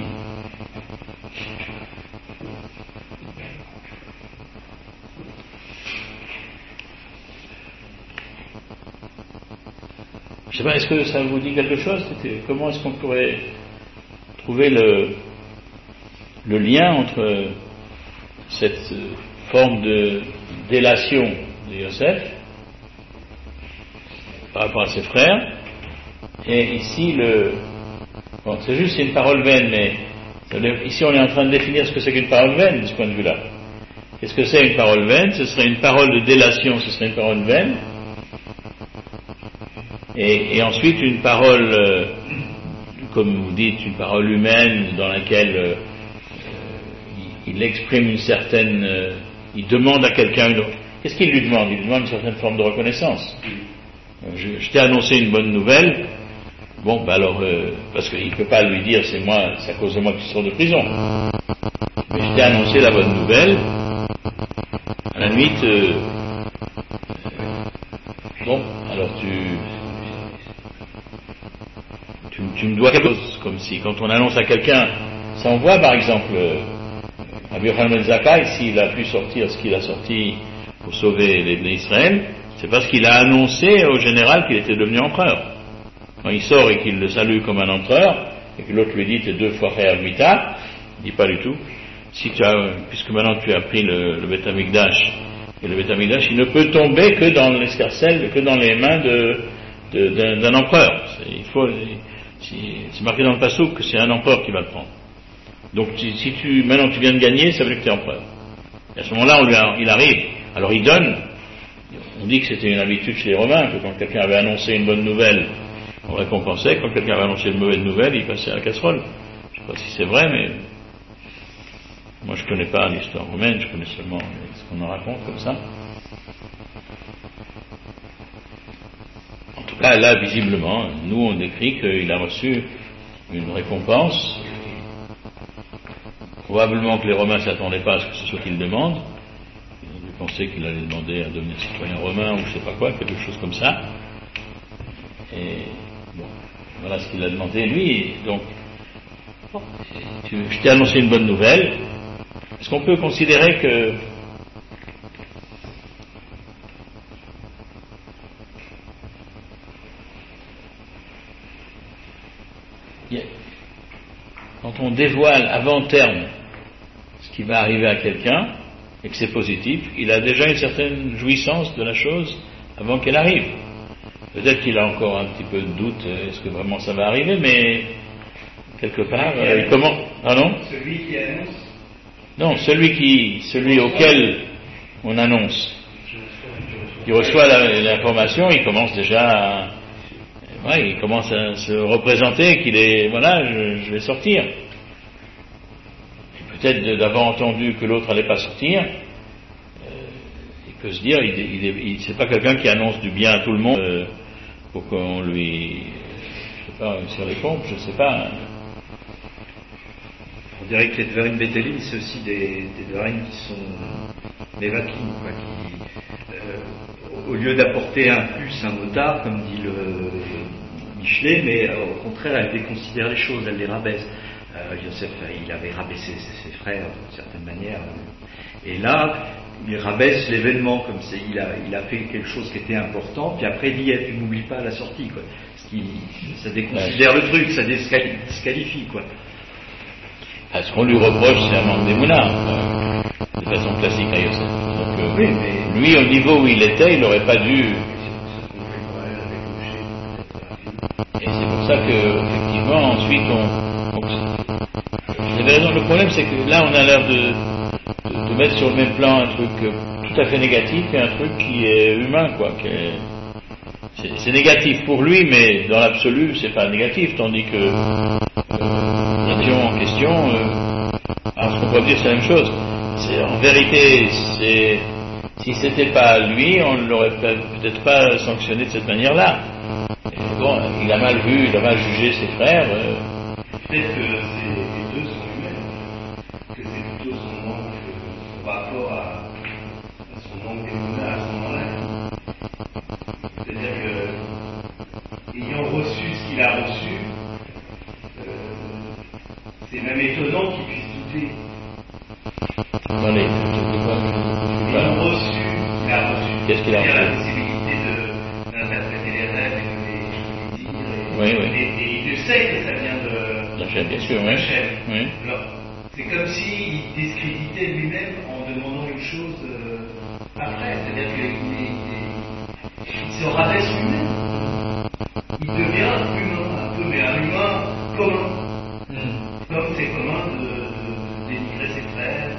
[SPEAKER 1] Je sais pas, est-ce que ça vous dit quelque chose? Comment est-ce qu'on pourrait trouver le lien entre cette forme de délation de Yosef par rapport à ses frères, et ici c'est juste une parole vaine, mais ici on est en train de définir ce que c'est qu'une parole vaine de ce point de vue-là. Qu'est-ce que c'est une parole vaine? Ce serait une parole de délation, ce serait une parole vaine, et ensuite une parole comme vous dites, une parole humaine dans laquelle il exprime une certaine... il demande à quelqu'un... Qu'est-ce qu'il lui demande? Il lui demande une certaine forme de reconnaissance. Je t'ai annoncé une bonne nouvelle. Bon, alors... parce qu'il ne peut pas lui dire, c'est à cause de moi que tu sors de prison. Mais je t'ai annoncé la bonne nouvelle. À la limite... bon, alors tu me dois quelque chose, comme si quand on annonce à quelqu'un, ça on voit par exemple Rabbi Yochanan ben Zakkai, s'il a pu sortir ce qu'il a sorti pour sauver l'Israël, c'est parce qu'il a annoncé au général qu'il était devenu empereur. Quand il sort et qu'il le salue comme un empereur, et que l'autre lui dit t'es 2 fois frère Mita, il dit pas du tout. Puisque maintenant tu as pris le Beth Amikdash, et le Beth Amikdash, il ne peut tomber que dans l'escarcelle, que dans les mains d'un empereur. C'est marqué dans le Passouk que c'est un empereur qui va le prendre. Donc si maintenant tu viens de gagner, ça veut dire que tu es empereur. Et à ce moment-là, il arrive. Alors il donne. On dit que c'était une habitude chez les Romains, que quand quelqu'un avait annoncé une bonne nouvelle, on récompensait. Quand quelqu'un avait annoncé une mauvaise nouvelle, il passait à la casserole. Je ne sais pas si c'est vrai, mais moi je ne connais pas l'histoire romaine, je connais seulement ce qu'on en raconte comme ça. En tout Donc là, visiblement, nous on décrit qu'il a reçu une récompense. Probablement que les Romains ne s'attendaient pas à ce que ce soit qu'il demande. Ils pensaient qu'il allait demander à devenir citoyen romain ou je ne sais pas quoi, quelque chose comme ça. Et bon, voilà ce qu'il a demandé lui. Donc, je t'ai annoncé une bonne nouvelle. Est-ce qu'on peut considérer que quand on dévoile avant terme ce qui va arriver à quelqu'un et que c'est positif, il a déjà une certaine jouissance de la chose avant qu'elle arrive. Peut-être qu'il a encore un petit peu de doute, est-ce que vraiment ça va arriver, mais quelque part, comment? Ah non?
[SPEAKER 4] Celui qui annonce?
[SPEAKER 1] Non, celui auquel on annonce. Il reçoit l'information, il commence déjà il commence à se représenter qu'il est, voilà, je vais sortir. Et peut-être d'avoir entendu que l'autre n'allait pas sortir, il peut se dire, c'est pas quelqu'un qui annonce du bien à tout le monde pour qu'on lui, je sais pas, sur les pompes, je sais pas.
[SPEAKER 5] On dirait que les Dvarim Bétélim, c'est aussi des Dvarim qui sont Nevakim, quoi, au lieu d'apporter un plus, un motard, comme dit le Michelet, mais au contraire, elle déconsidère les choses, elle les rabaisse. Yosef, il avait rabaissé ses frères d'une certaine manière, et là, il rabaisse l'événement, comme c'est, il a fait quelque chose qui était important, puis après il dit, tu n'oublies pas la sortie, quoi. Ça déconsidère le truc, ça disqualifie, quoi.
[SPEAKER 1] Ce qu'on lui reproche, c'est un manque d'émouna, de façon classique à Yosef. Donc, oui, mais lui, au niveau où il était, il n'aurait pas dû. Et c'est pour ça que, effectivement, ensuite, j'avais raison. Le problème, c'est que là, on a l'air de mettre sur le même plan un truc tout à fait négatif et un truc qui est humain, quoi. C'est négatif pour lui, mais dans l'absolu, c'est pas négatif, tandis que l'action en question, alors ce qu'on peut dire, c'est la même chose. En vérité, si c'était pas lui, on ne l'aurait peut-être pas sanctionné de cette manière-là. Et bon, il a mal vu, il a mal jugé ses frères.
[SPEAKER 4] Peut-être que les deux sont humains, que c'est plutôt son manque par rapport à son manque d'émouna à ce moment-là. C'est-à-dire que, ayant reçu ce qu'il a reçu, c'est même étonnant qu'il puisse douter.
[SPEAKER 1] Attendez,
[SPEAKER 4] Ayant reçu, il a reçu.
[SPEAKER 1] Qu'est-ce qu'il a reçu?
[SPEAKER 4] La possibilité d'interpréter les rêves et de les dire.
[SPEAKER 1] Oui.
[SPEAKER 4] Et il sait que ça vient de
[SPEAKER 1] La chaîne, bien sûr,
[SPEAKER 4] la
[SPEAKER 1] oui.
[SPEAKER 4] chaîne.
[SPEAKER 1] Oui.
[SPEAKER 4] Alors, c'est comme s'il discréditait lui-même en demandant une chose après. C'est-à-dire qu'il se rabaisse lui-même. Il devient humain, un peu, mais un humain commun. Comme c'est commun de dénigrer ses frères,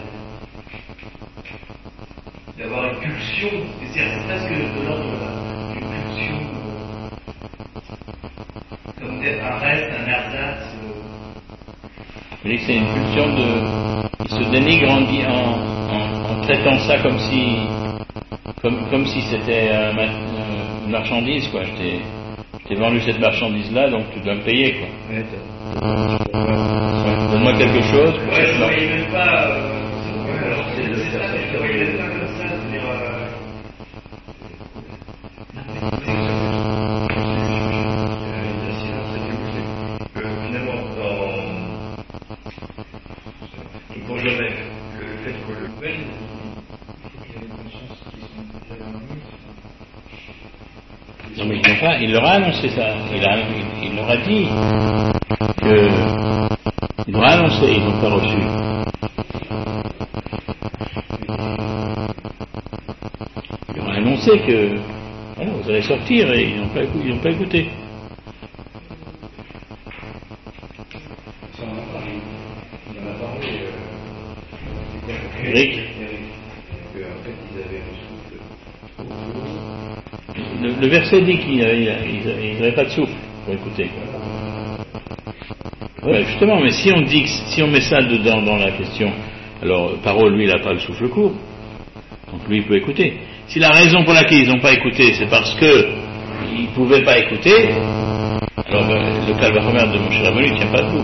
[SPEAKER 4] d'avoir une pulsion, c'est presque de l'ordre d'une pulsion, comme un reste, un ersatz.
[SPEAKER 1] Vous voyez que c'est une pulsion il se dénigre en traitant ça comme si c'était une marchandise, quoi. Je t'ai vendu cette marchandise-là, donc tu dois me payer, quoi.
[SPEAKER 5] Ouais,
[SPEAKER 1] Donne-moi quelque chose.
[SPEAKER 4] Ouais, je ne voyais même pas. Alors, c'est ça, je ne voyais même pas comme ça, c'est-à-dire.
[SPEAKER 5] Finalement, pour Joseph, le fait que le
[SPEAKER 2] il y a une conscience qui sont déjà dans le
[SPEAKER 1] Non, mais il leur a annoncé ça. Il leur a dit il leur a annoncé, ils n'ont pas reçu. Il leur a annoncé que voilà, vous allez sortir et ils n'ont pas écouté.
[SPEAKER 3] Ça en a parlé. Il en a parlé.
[SPEAKER 1] Eric,
[SPEAKER 3] En fait, ils avaient reçu.
[SPEAKER 1] le verset dit qu'ils n'avaient pas de souffle pour écouter. Ouais, justement, mais si on met ça dedans dans la question, alors Parole, lui, il n'a pas le souffle court, donc lui, il peut écouter. Si la raison pour laquelle ils n'ont pas écouté, c'est parce que il ne pouvait pas écouter, alors le Kal Vachomer de Moshe Rabbeinu ne tient pas debout.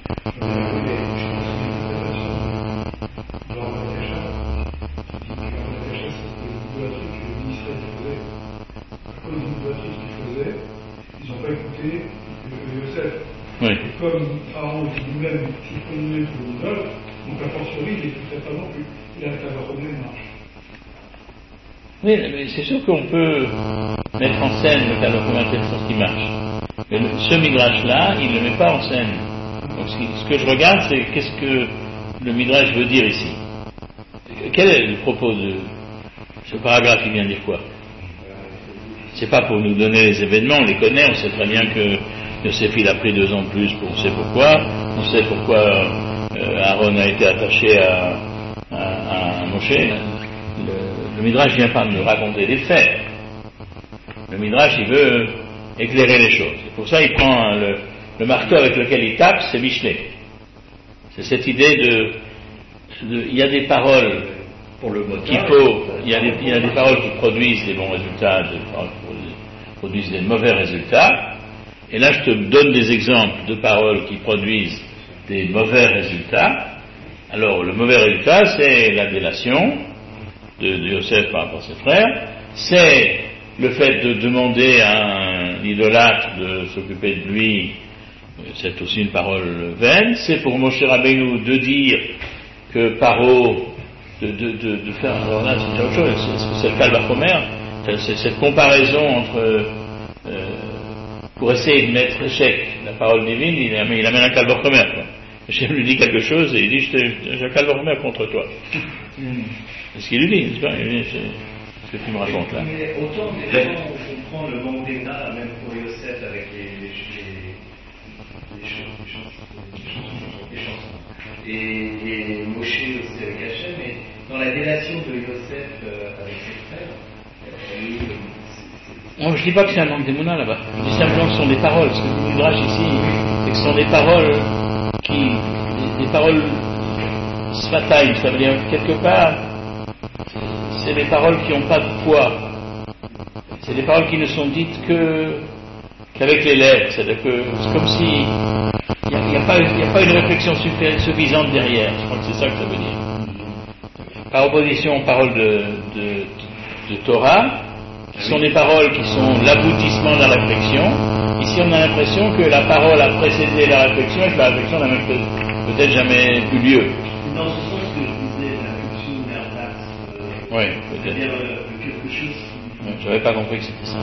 [SPEAKER 3] Ils n'ont pas écouté Yosef.
[SPEAKER 1] Oui.
[SPEAKER 3] Et comme Pharaon dit lui-même, je connais le idole, donc a fortiori, il n'écouterait pas non plus. Il a qu'à leur problème marche.
[SPEAKER 1] Oui, mais c'est sûr qu'on peut mettre en scène le Kal Vachomer de telle sorte qu'il marche. Mais ce Midrash-là, il ne le met pas en scène. Donc ce que je regarde, c'est qu'est-ce que le Midrash veut dire ici. Quel est le propos de ce paragraphe? Il vient dire quoi? C'est pas pour nous donner les événements, on les connaît, on sait très bien que Yosef il a pris 2 ans de plus, on sait pourquoi, on sait pourquoi Aaron a été attaché à Moshe. Le Midrash vient pas nous raconter des faits. Le Midrash il veut éclairer les choses. C'est pour ça il prend le marteau avec lequel il tape, c'est Mishlei. C'est cette idée il y a des paroles
[SPEAKER 5] pour le moteur,
[SPEAKER 1] il y a des paroles qui produisent des bons résultats, des paroles qui produisent des mauvais résultats. Et là, je te donne des exemples de paroles qui produisent des mauvais résultats. Alors, le mauvais résultat, c'est la délation de Yosef par rapport à ses frères. C'est le fait de demander à un idolâtre de s'occuper de lui. C'est aussi une parole vaine. C'est pour Moshe Rabbeinu de dire que Paro de faire, alors là c'est autre chose, c'est le Kal Vachomer, c'est cette comparaison entre pour essayer de mettre échec la parole divine, il amène un Kal Vachomer, quoi. Hachem lui dit quelque chose et il dit j'ai un Kal Vachomer contre toi. C'est ce qu'il lui dit, c'est pas, ce que tu me racontes là.
[SPEAKER 6] Mais autant on comprend le Mandéna, même pour Yosef avec les chansons. Et Moshe aussi avec Hachem, mais dans la délation de Yosef avec ses frères,
[SPEAKER 1] non, je ne dis pas que c'est un manque d'émouna là-bas. Je dis simplement que ce sont des paroles. Ce que le Midrash ici, c'est que ce sont des paroles des paroles sfataïm, ça veut dire quelque part, c'est des paroles qui n'ont pas de poids. C'est des paroles qui ne sont dites qu'avec les lèvres. C'est-à-dire que c'est comme si il n'y a pas une réflexion suffisante derrière. Je crois que c'est ça que ça veut dire. Par opposition aux paroles de Torah, qui sont des paroles qui sont l'aboutissement de la réflexion. Ici, on a l'impression que la parole a précédé la réflexion et que la réflexion n'a même peut-être jamais eu lieu.
[SPEAKER 6] Dans ce sens que je disais, la pulsion merdax,
[SPEAKER 1] oui, peut-être.
[SPEAKER 6] C'est-à-dire quelque chose.
[SPEAKER 1] J'avais pas compris que c'était ça.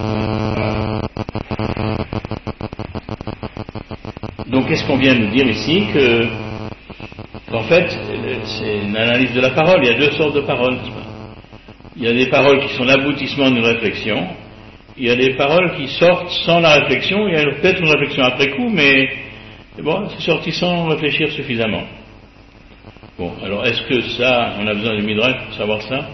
[SPEAKER 1] Donc, qu'est-ce qu'on vient de nous dire ici? Qu'en fait, c'est une analyse de la parole. Il y a 2 sortes de paroles, n'est-ce pas? Il y a des paroles qui sont l'aboutissement d'une réflexion. Il y a des paroles qui sortent sans la réflexion. Il y a peut-être une réflexion après coup, mais bon, c'est sorti sans réfléchir suffisamment. Bon, alors est-ce que ça, on a besoin du Midrash pour savoir ça?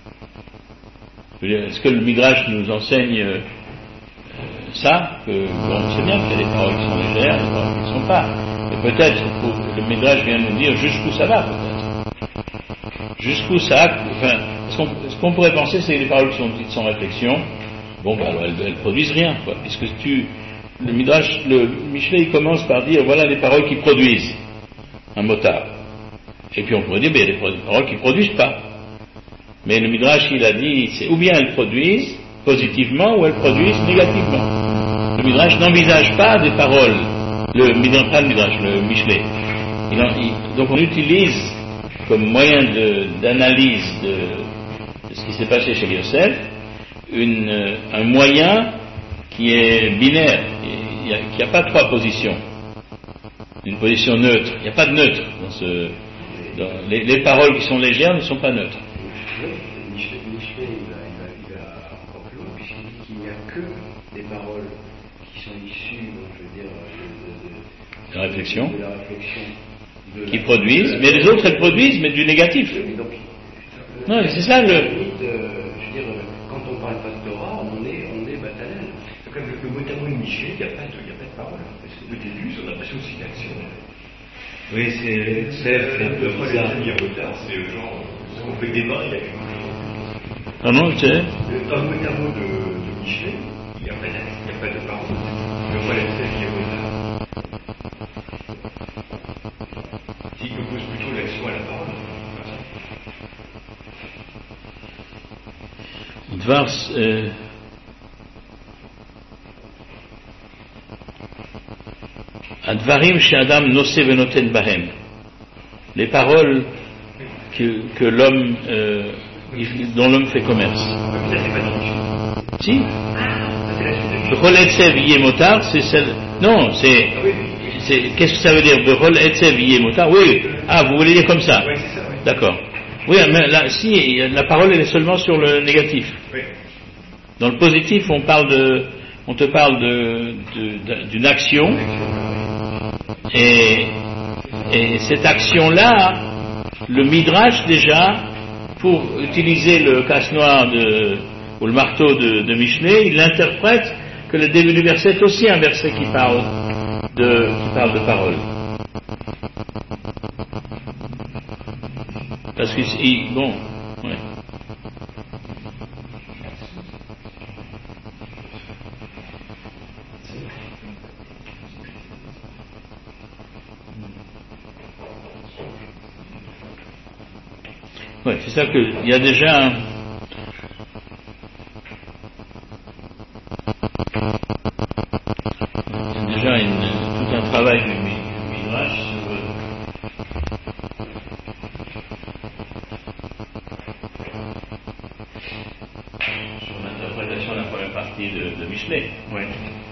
[SPEAKER 1] Est-ce que le Midrash nous enseigne ça? Bon, on sait bien qu'il y a des paroles qui sont légères, des paroles qui ne sont pas. Et peut-être, le Midrash vient nous dire jusqu'où ça va, peut-être. Jusqu'où ça, enfin, ce qu'on pourrait penser, c'est que les paroles qui sont dites sans réflexion, bon, bah, alors elles produisent rien, quoi, puisque le Midrash, le Mishlei, il commence par dire, voilà les paroles qui produisent un motard. Et puis on pourrait dire, il y a des paroles qui ne produisent pas. Mais le Midrash, il a dit, c'est ou bien elles produisent positivement, ou elles produisent négativement. Le Midrash n'envisage pas des paroles, le Mishlei. Donc on utilise comme moyen d'analyse de ce qui s'est passé chez Yosef, un moyen qui est binaire, qui n'a pas 3 positions, une position neutre, il n'y a pas de neutre les paroles qui sont légères ne sont pas neutres.
[SPEAKER 4] Mishlei, il va encore plus loin, puisqu'il dit qu'il n'y a que des paroles qui sont issues, donc, je veux dire,
[SPEAKER 1] de la réflexion. Qui
[SPEAKER 4] la
[SPEAKER 1] produisent, mais les autres elles produisent, mais du négatif.
[SPEAKER 4] Donc,
[SPEAKER 1] non, c'est ça le.
[SPEAKER 4] Je veux dire, quand on parle pas de Torah, on est batalel.
[SPEAKER 6] Comme le mot à mot de Mishlei, il n'y a pas de parole. Au début, on a l'impression que c'est une action.
[SPEAKER 5] Oui, c'est un peu bizarre.
[SPEAKER 6] C'est genre, on fait des mains, il y a quelque chose.
[SPEAKER 1] Ah non, je sais.
[SPEAKER 6] Dans le mot à mot de Mishlei, il
[SPEAKER 5] Il n'y a pas de parole. Le vol Etzel qui est Motar. S'il oppose plutôt l'action à la parole.
[SPEAKER 1] דבר הדברים שאדם נושא ונותן בהם, les paroles que l'homme dont l'homme fait commerce. Si. Bechol etzev yeh motar, c'est celle. Non, c'est. Qu'est-ce que ça veut dire? Bechol etzev yeh motar. Oui. Ah, vous voulez dire comme ça?
[SPEAKER 5] Oui, c'est ça. Oui.
[SPEAKER 1] D'accord. Oui, mais là, si, la parole elle est seulement sur le négatif.
[SPEAKER 5] Oui.
[SPEAKER 1] Dans le positif, on te parle d'une action, et cette action-là, le Midrash déjà, pour utiliser le casse-noir ou le marteau de Mishneh, il l'interprète que le début du verset est aussi un verset qui parle de parole. Parce que, bon, ouais. Ouais, c'est ça qu'il y a déjà tout un travail du Midrash sur l'interprétation de la première partie de Mishneh.
[SPEAKER 5] Ouais.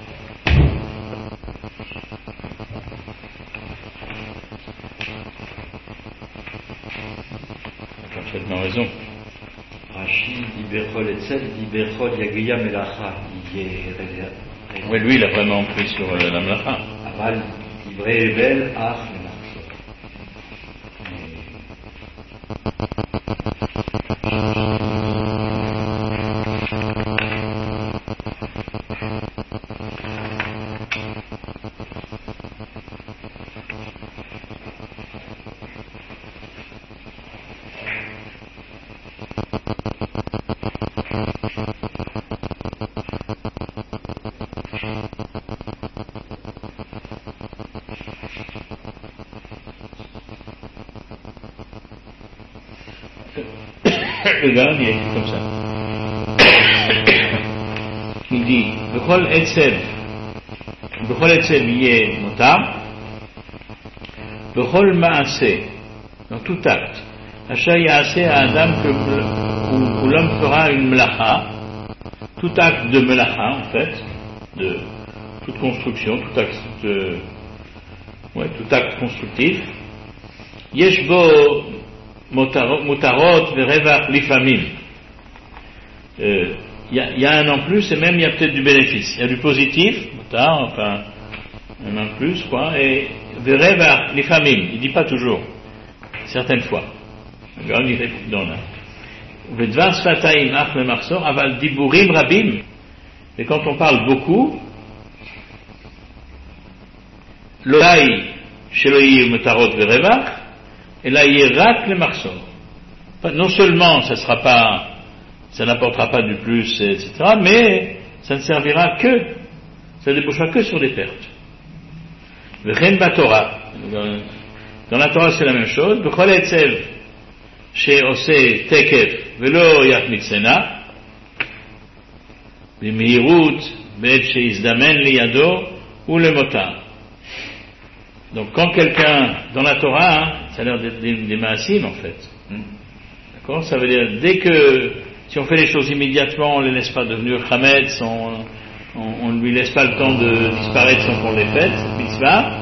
[SPEAKER 1] Parfaitement raison.
[SPEAKER 5] Rashi dit Bechol Etzel, dit Bechol Yaguya Melacha.
[SPEAKER 1] Oui, lui, il a vraiment pris sur la Melacha.
[SPEAKER 5] Aval, Ivrei Evel, Ach,
[SPEAKER 1] Le gars, il est écrit comme ça. Il dit Bechol etzev yeh motar, Bechol maaseh, dans tout acte, Asher yaaseh à Adam où l'homme fera une melacha, tout acte de melacha en fait, de toute construction, tout acte constructif, yesh bo motarot verevach lifamim. Il y a un en plus et même il y a peut-être du bénéfice. Il y a du positif, motar, enfin un en plus quoi, et verevach lifamim. Il dit pas toujours, certaines fois. Regarde, il répond dans là. Vedvar sfataim ach lemarsor aval diburim rabim. Et quand on parle beaucoup, l'oreille shelo yeh motarot verevach. Et là, il y a le marsor. Non seulement ça n'apportera pas du plus, etc., mais ça ne servira ça ne débouchera que sur des pertes. V'chen baTorah. Dans la Torah, c'est la même chose. Bechol etzev she'oseh tekef velo yachmitzena b'mehirut b'et she'izdamen liyado ou le motar. Donc quand quelqu'un, dans la Torah, ça a l'air d'être des maasim en fait. D'accord? Ça veut dire, dès que, si on fait les choses immédiatement, on ne les laisse pas devenir chametz, on ne lui laisse pas le temps de disparaître sans qu'on les fête, cette mitzvah,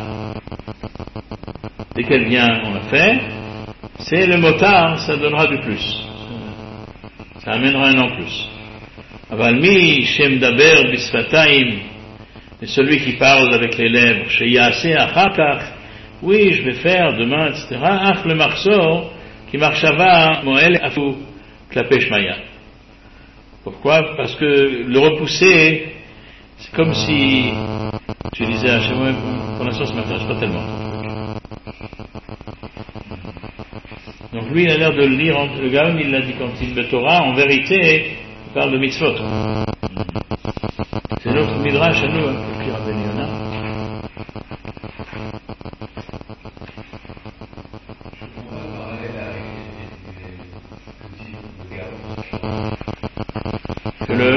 [SPEAKER 1] dès qu'elle vient, on la fait, c'est le motar, ça donnera du plus. Ça amènera un an plus. Aval mi shem daber bisfataim, et celui qui parle avec les lèvres, chez Yaaseh Achakach, oui, je vais faire demain, etc. Ach le marsor, qui marchava Moël Afu Klapé Shmaya. Pourquoi? Parce que le repousser, c'est comme si, je disais à chez moi, pour l'instant ça ne m'intéresse pas tellement. Donc lui, il a l'air de le lire, le Gaon, il l'a dit quand il le Torah, en vérité, il parle de mitzvot. C'est Midrash à nous, puis Rabbeinu Yonah. Que le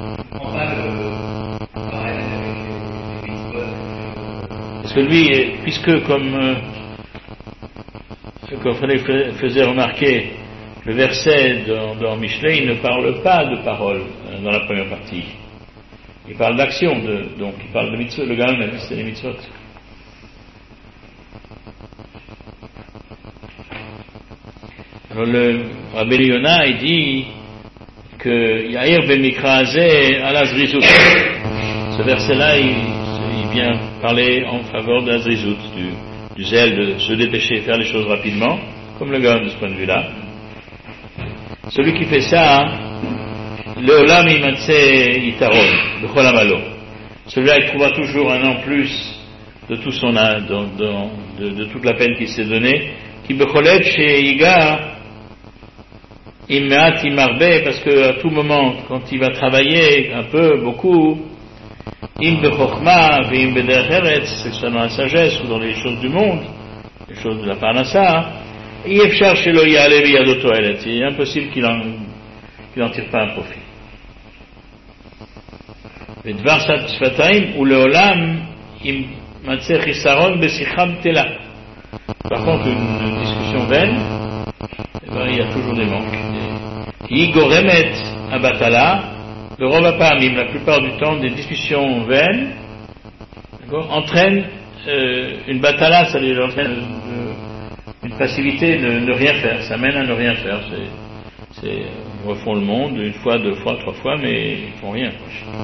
[SPEAKER 1] parce que lui, puisque comme Frédéric faisait remarquer, le verset dans Michelet, il ne parle pas de parole dans la première partie. Il parle d'action, donc il parle de mitzvot. Le gars a dit c'est les mitzvot. Alors le Rabbeinu Yonah, il dit que Yair Bemikra Azeh ala Zrizut. Ce verset-là, il vient parler en faveur de la Zrizut, du zèle de se dépêcher, faire les choses rapidement, comme le gars de ce point de vue-là. Celui qui fait ça, Leolam imatse itaron, bechol amalo. Celui-là, il trouvera toujours un an plus de tout son âge, de toute la peine qu'il s'est donnée. Qui becholet chez Iga, immeat imarbe, parce que à tout moment, quand il va travailler un peu, beaucoup, im bechokma, veim bederech eretz, c'est que ce soit dans la sagesse ou dans les choses du monde, les choses de la parnassa, il est impossible qu'il en tire pas un profit. Par contre, une discussion vaine, il y a toujours des manques. Le Rovapamim, la plupart du temps, des discussions vaines entraînent une batala, c'est-à-dire entraîne une passivité de ne rien faire, ça mène à ne rien faire. Ils refont le monde une fois, deux fois, trois fois, mais ils font rien.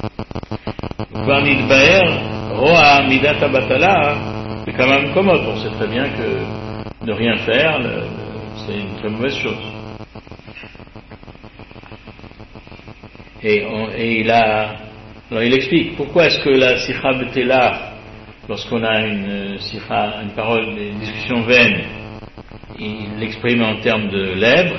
[SPEAKER 1] Roa midata batala, c'est quand même commode. On sait très bien que ne rien faire, c'est une très mauvaise chose. Et il explique pourquoi est-ce que la sikha betela, lorsqu'on a une sikha, une parole, une discussion vaine, il l'exprime en termes de lèvres.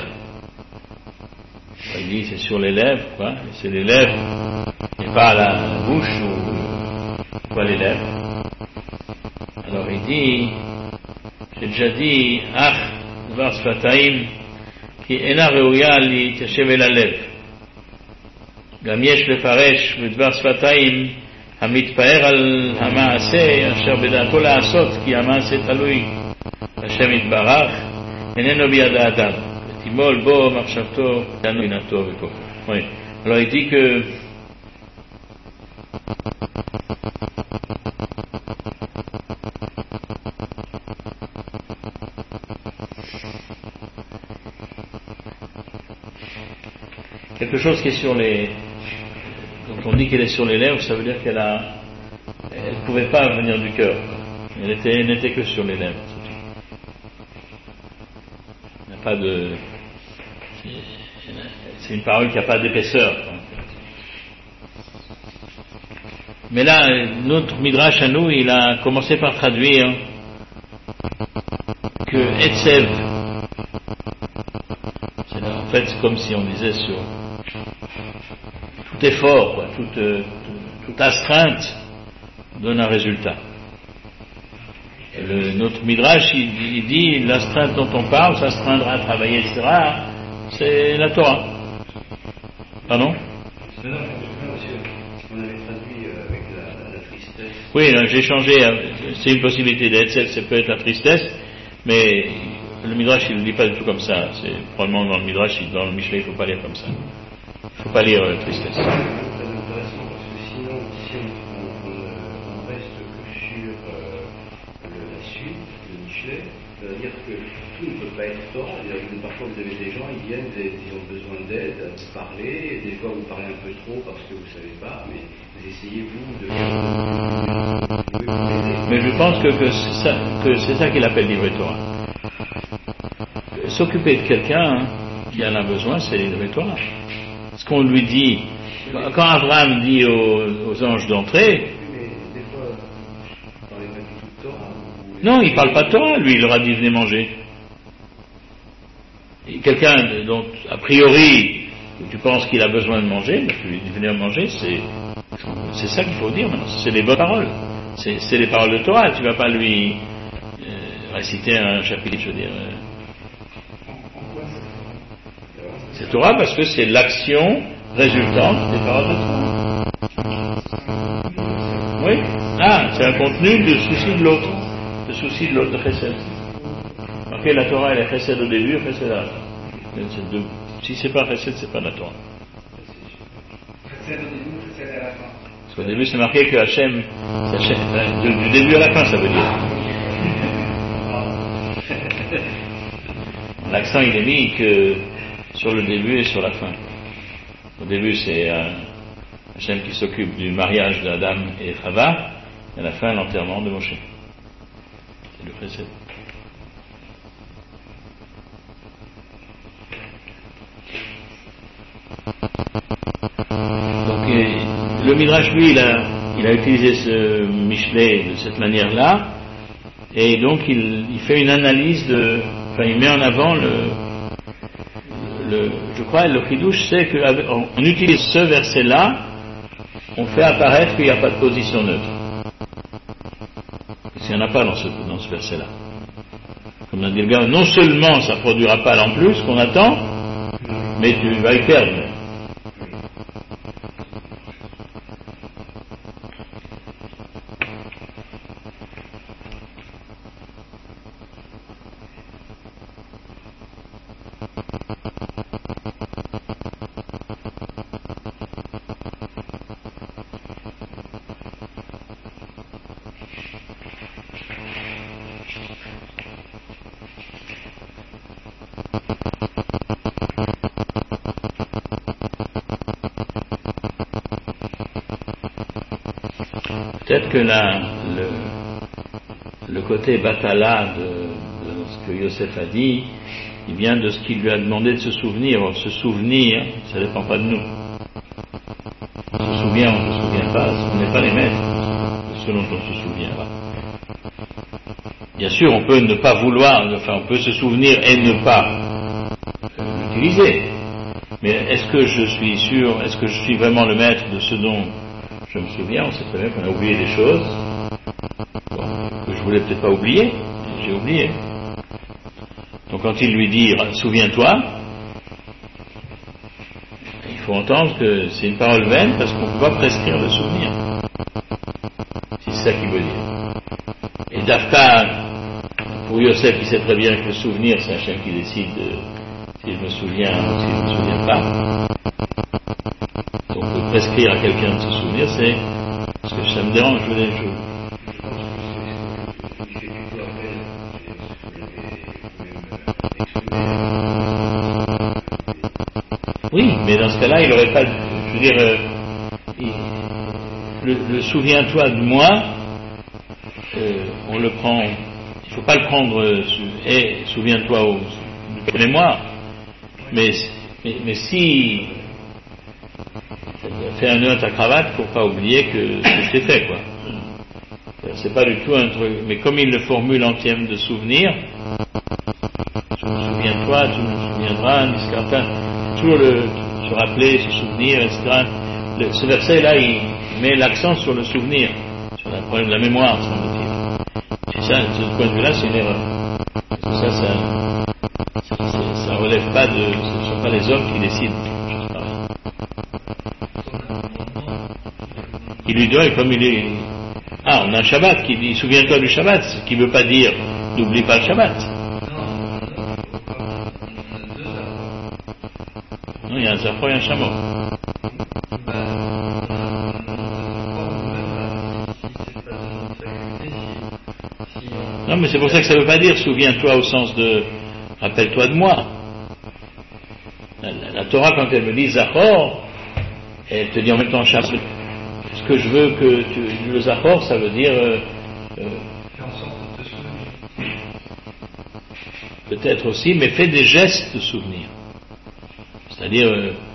[SPEAKER 1] Il dit c'est sur les lèvres, quoi. C'est les lèvres, et pas la bouche ou pas les lèvres. Alors il dit, j'ai déjà dit, dvar sfataim ki ena reuya li tashev el halev. גם יש לפרש בדבר שפתיים המתפאר על המעשה אשר בדעתו לעשות כי המעשה תלוי השם יתברך איננו ביד האדם ותימול בו מחשבתו בינתו וכוחו. Oui. Alors il dit que quelque chose qui est sur les... Quand on dit qu'elle est sur les lèvres, ça veut dire qu'elle ne pouvait pas venir du cœur. Elle n'était que sur les lèvres. Il n'y a pas de... C'est une parole qui n'a pas d'épaisseur. Mais là, notre Midrash à nous, il a commencé par traduire que Etzev, en fait, c'est comme si on disait sur tout effort, quoi, toute astreinte donne un résultat. Notre Midrash, il dit l'astreinte dont on parle, s'astreindre à travailler, etc., c'est la Torah. Pardon?
[SPEAKER 4] On avait traduit avec la tristesse.
[SPEAKER 1] Oui, j'ai changé, c'est une possibilité d'être, ça peut être la tristesse, mais le Midrash, il ne dit pas du tout comme ça. C'est probablement dans le Midrash, dans le Michelet, il ne faut pas lire comme ça. Il ne faut pas lire tristesse.
[SPEAKER 4] C'est très intéressant parce que sinon, si on reste que sur la suite de Michelet, ça veut dire que tout ne peut pas être tort. Parfois, vous avez des gens, ils viennent, ils ont besoin d'aide, vous parlez, et des fois, vous parlez un peu trop parce que vous ne savez pas, mais vous essayez, vous, de
[SPEAKER 1] mais je pense que c'est ça qu'il appelle l'Ivre Torah. S'occuper de quelqu'un qui en a besoin, c'est l'Ivre Torah. Ce qu'on lui dit, quand Abraham dit aux anges d'entrer, non, il ne parle pas de Torah, lui, il leur a dit venez manger. Et quelqu'un dont, a priori, tu penses qu'il a besoin de manger, tu lui dis venez manger, C'est ça qu'il faut dire maintenant, c'est les bonnes paroles. C'est les paroles de Torah, tu ne vas pas lui réciter un chapitre, je veux dire. C'est Torah parce que c'est l'action résultante des paroles de Torah. Oui. Ah, c'est un contenu de souci de l'autre. Le souci de l'autre, de Chesed. Ok, la Torah elle est Chesed au début, Chesed à la fin. Si c'est pas Chesed, c'est pas la Torah.
[SPEAKER 6] Chesed au début, Chesed à la fin.
[SPEAKER 1] Parce qu'au début c'est marqué que Hachem, du début à la fin ça veut dire. L'accent il est mis que sur le début et sur la fin. Au début c'est Hachem qui s'occupe du mariage d'Adam et Chava, et à la fin l'enterrement de Moshe. C'est le précédent. Donc le Midrash lui il a utilisé ce Mishlei de cette manière-là, et donc il fait une analyse il met en avant je crois le Kiddush c'est qu'on utilise ce verset-là, on fait apparaître qu'il n'y a pas de position neutre. Il n'y en a pas dans ce verset-là. Comme on dit le gars, non seulement ça ne produira pas l'en plus qu'on attend, mais tu vas y perdre. Peut-être que le côté batala de ce que Yosef a dit, il vient de ce qu'il lui a demandé de se souvenir. Or, se souvenir, ça ne dépend pas de nous. On se souvient, on ne se souvient pas, on n'est pas les maîtres de ce dont on se souviendra. Bien sûr, on peut ne pas vouloir, on peut se souvenir et ne pas l'utiliser. Mais est-ce que je suis sûr, est-ce que je suis vraiment le maître de ce dont je me souviens? On sait très bien qu'on a oublié des choses que je voulais peut-être pas oublier, j'ai oublié. Donc quand il lui dit souviens-toi, il faut entendre que c'est une parole vaine parce qu'on ne peut pas prescrire le souvenir. C'est ça qu'il veut dire. Et Dafka, pour Yosef, il sait très bien que le souvenir, c'est Hachem qui décide si je me souviens ou si je ne me souviens pas. Donc prescrire à quelqu'un de se souvenir, c'est parce que ça me dérange, je veux dire, oui, mais dans ce cas-là, il n'aurait pas, je veux dire, le souviens-toi de moi, on le prend, il ne faut pas le prendre, souviens-toi de mémoire, mais si, fais un nœud à ta cravate pour pas oublier que je t'ai fait, quoi. C'est pas du tout un truc, mais comme il le formule en termes de souvenir, souviens-toi, tu me souviendras, Niskarta, toujours se rappeler, se souvenir, etc. Ce verset-là, il met l'accent sur le souvenir, sur le problème de la mémoire, semble-t-il. Et ça, de ce point de vue-là, c'est une erreur. Ça relève pas ce ne sont pas les hommes qui décident. Il lui doit, comme il est... Ah, on a un Shabbat qui dit souviens-toi du Shabbat, ce qui ne veut pas dire n'oublie pas le Shabbat. Non, il y a un Zafra et un Shamo. Non, mais c'est pour ça que ça ne veut pas dire souviens-toi au sens de rappelle-toi de moi. La Torah, quand elle me dit Zachor, elle te dit en même temps Shabbat. Ce que je veux que le Zachor, ça veut dire peut-être aussi, mais fais des gestes de souvenir. C'est-à-dire,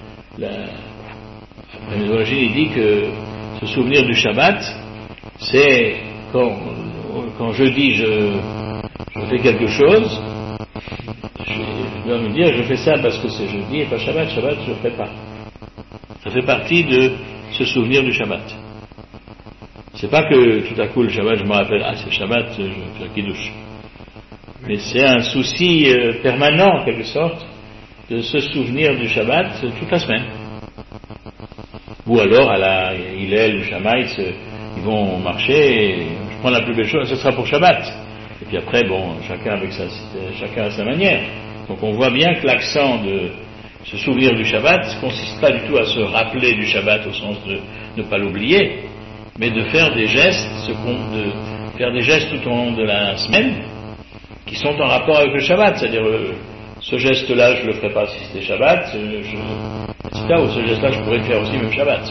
[SPEAKER 1] la méthodologie il dit que se souvenir du Shabbat, c'est quand je dis je fais quelque chose, je dois me dire je fais ça parce que c'est jeudi et pas Shabbat, je ne fais pas. Ça fait partie de se souvenir du Shabbat. C'est pas que tout à coup le Shabbat, je me rappelle, ah c'est Shabbat, je fais un kiddush. Mais c'est un souci permanent, en quelque sorte, de se souvenir du Shabbat toute la semaine. Ou alors, à la Hillel ou Shammai, ils vont marcher, et je prends la plus belle chose, ce sera pour Shabbat. Et puis après, bon, chacun à sa manière. Donc on voit bien que l'accent de se souvenir du Shabbat ne consiste pas du tout à se rappeler du Shabbat au sens de ne pas l'oublier, mais de faire des gestes, tout au long de la semaine, qui sont en rapport avec le Shabbat, c'est-à-dire ce geste-là, je ne le ferai pas si c'était Shabbat, etc. Ou ce geste-là, je pourrais le faire aussi même Shabbat.